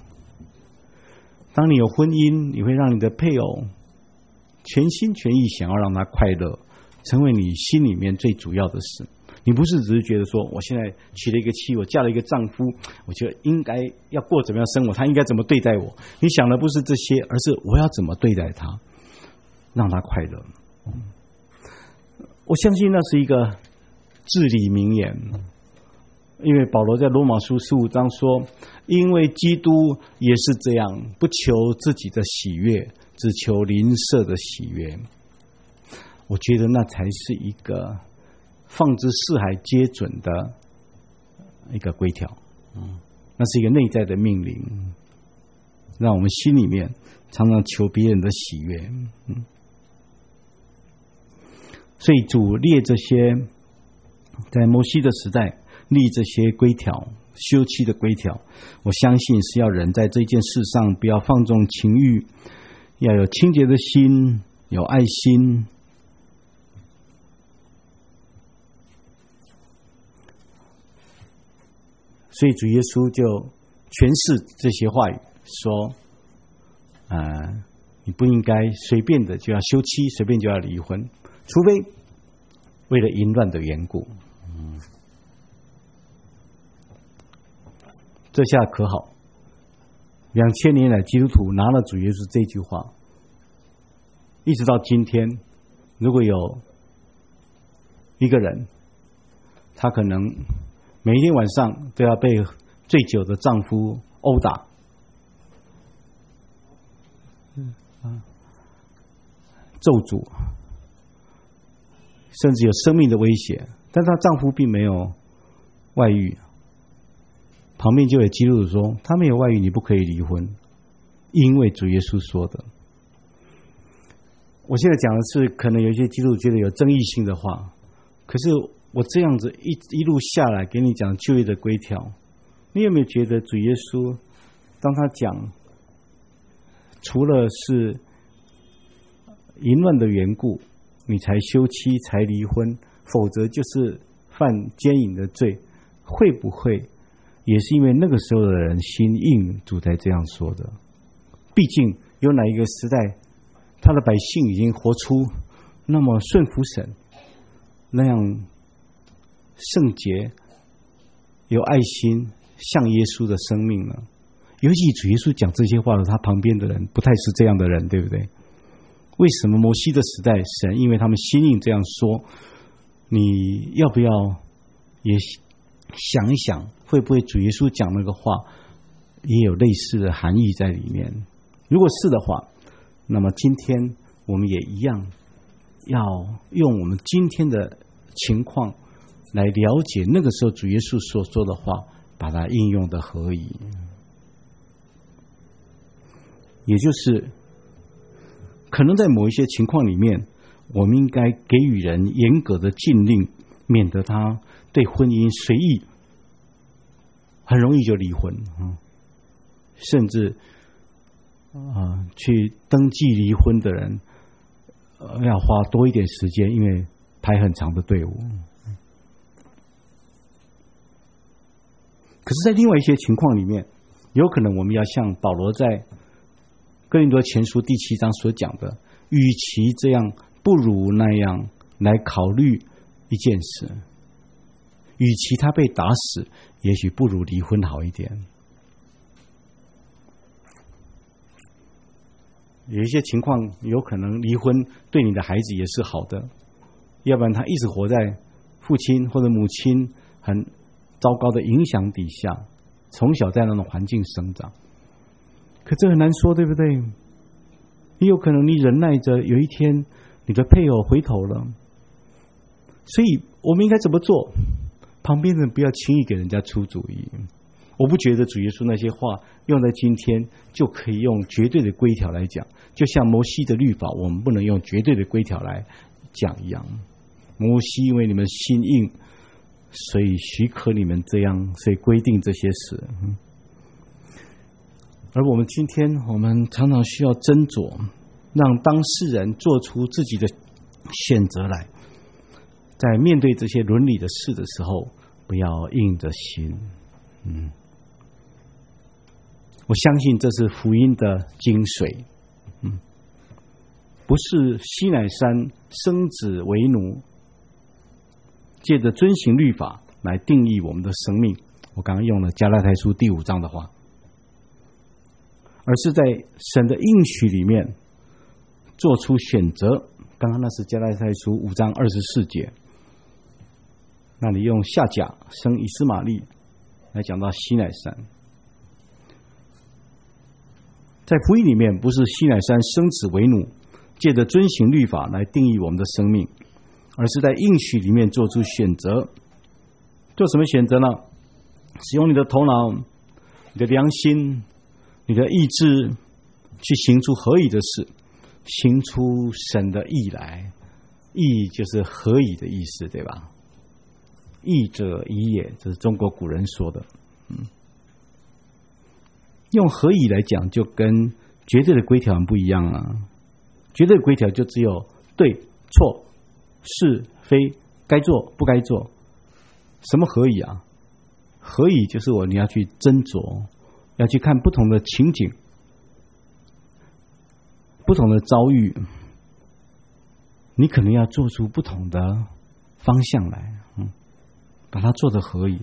[SPEAKER 1] 当你有婚姻，你会让你的配偶全心全意想要让他快乐，成为你心里面最主要的事。你不是只是觉得说，我现在娶了一个妻，我嫁了一个丈夫，我觉得应该要过怎么样生活，他应该怎么对待我。你想的不是这些，而是我要怎么对待他，让他快乐。我相信那是一个至理名言，因为保罗在罗马书十五章说，因为基督也是这样，不求自己的喜悦，只求邻舍的喜悦。我觉得那才是一个放之四海皆准的一个规条，嗯，那是一个内在的命令，让我们心里面常常求别人的喜悦。嗯，所以主列这些在摩西的时代立这些规条，休妻的规条，我相信是要人在这件事上不要放纵情欲，要有清洁的心，有爱心。所以主耶稣就诠释这些话语说，呃，你不应该随便的就要休妻，随便就要离婚，除非为了淫乱的缘故。嗯，这下可好，两千年来基督徒拿了主耶稣这句话，一直到今天，如果有一个人，他可能每一天晚上都要被醉酒的丈夫殴打，咒诅，甚至有生命的威胁，但她丈夫并没有外遇。旁边就有基督徒说，他没有外遇，你不可以离婚，因为主耶稣说的。我现在讲的是可能有一些基督徒觉得有争议性的话，可是我这样子一一路下来给你讲就业的规条， 你有没有觉得主耶稣当他讲除了是淫乱的缘故你才休妻才离婚，否则就是犯奸淫的罪，会不会也是因为那个时候的人心硬，主才这样说的？毕竟有哪一个时代他的百姓已经活出那么顺服神，那样圣洁有爱心像耶稣的生命呢？尤其主耶稣讲这些话的，他旁边的人不太是这样的人，对不对？为什么摩西的时代神因为他们心硬这样说？你要不要也想一想，会不会主耶稣讲那个话也有类似的含义在里面？如果是的话，那么今天我们也一样要用我们今天的情况来了解那个时候主耶稣所说的话，把它应用的合宜。也就是可能在某一些情况里面，我们应该给予人严格的禁令，免得他对婚姻随意，很容易就离婚，甚至啊，去登记离婚的人要花多一点时间，因为排很长的队伍。可是在另外一些情况里面，有可能我们要像保罗在哥林多前书第七章所讲的，与其这样，不如那样来考虑一件事。与其他被打死，也许不如离婚好一点。有一些情况有可能离婚对你的孩子也是好的，要不然他一直活在父亲或者母亲很糟糕的影响底下，从小在那种环境生长。可这很难说，对不对？也有可能你忍耐着，有一天你的配偶回头了。所以我们应该怎么做？旁边人不要轻易给人家出主意。我不觉得主耶稣那些话用在今天就可以用绝对的规条来讲，就像摩西的律法我们不能用绝对的规条来讲一样。摩西因为你们心硬，所以许可你们这样，所以规定这些事。而我们今天我们常常需要斟酌，让当事人做出自己的选择来，在面对这些伦理的事的时候，不要硬着心。嗯，我相信这是福音的精髓。嗯，不是西乃山生子为奴，借着遵行律法来定义我们的生命。我刚刚用了加拉太书第五章的话，而是在神的应许里面做出选择。刚刚那是加拉太书五章二十四节，那里用夏甲生以斯玛利来讲到西乃山。在福音里面，不是西乃山生子为奴，借着遵行律法来定义我们的生命，而是在应许里面做出选择。做什么选择呢？使用你的头脑、你的良心、你的意志，去行出合宜的事，行出神的义来。义就是合宜的意思，对吧？义者宜也，这是中国古人说的。嗯，用合宜来讲，就跟绝对的规条不一样啊。绝对的规条就只有对错、是非、该做不该做。什么合宜啊？合宜就是我你要去斟酌，要去看不同的情景、不同的遭遇，你可能要做出不同的方向来，嗯，把它做得合宜。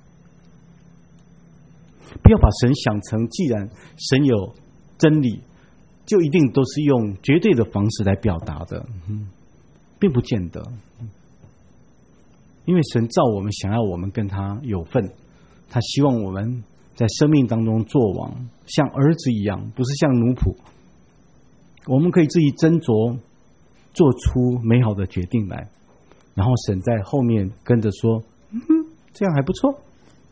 [SPEAKER 1] 不要把神想成，既然神有真理，就一定都是用绝对的方式来表达的，嗯，并不见得。因为神造我们，想要我们跟他有份，他希望我们在生命当中做王，像儿子一样，不是像奴仆。我们可以自己斟酌，做出美好的决定来，然后神在后面跟着说，嗯，这样还不错。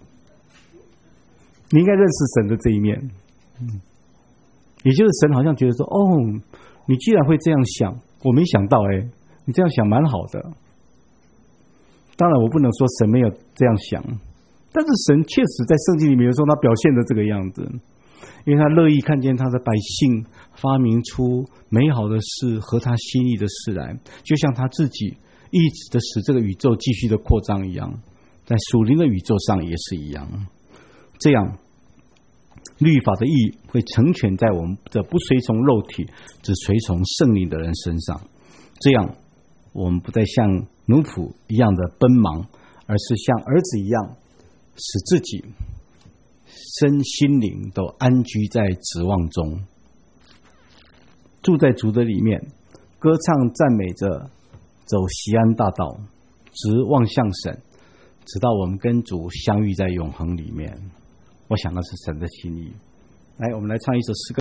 [SPEAKER 1] 你应该认识神的这一面，嗯，也就是神好像觉得说，哦，你既然会这样想，我没想到，哎，你这样想蛮好的。当然我不能说神没有这样想，但但是神确实在圣经里面有时候他表现的这个样子，因为他乐意看见他的百姓发明出美好的事合他心意的事来，就像他自己一直的使这个宇宙继续的扩张一样，在属灵的宇宙上也是一样。这样律法的义会成全在我们这不随从肉体只随从圣灵的人身上，这样我们不再像奴仆一样的奔忙，而是像儿子一样使自己身心灵都安居在指望中，住在主的里面，歌唱赞美着，走锡安大道，直望向神，直到我们跟主相遇在永恒里面。我想那是神的心意。来，我们来唱一首诗歌。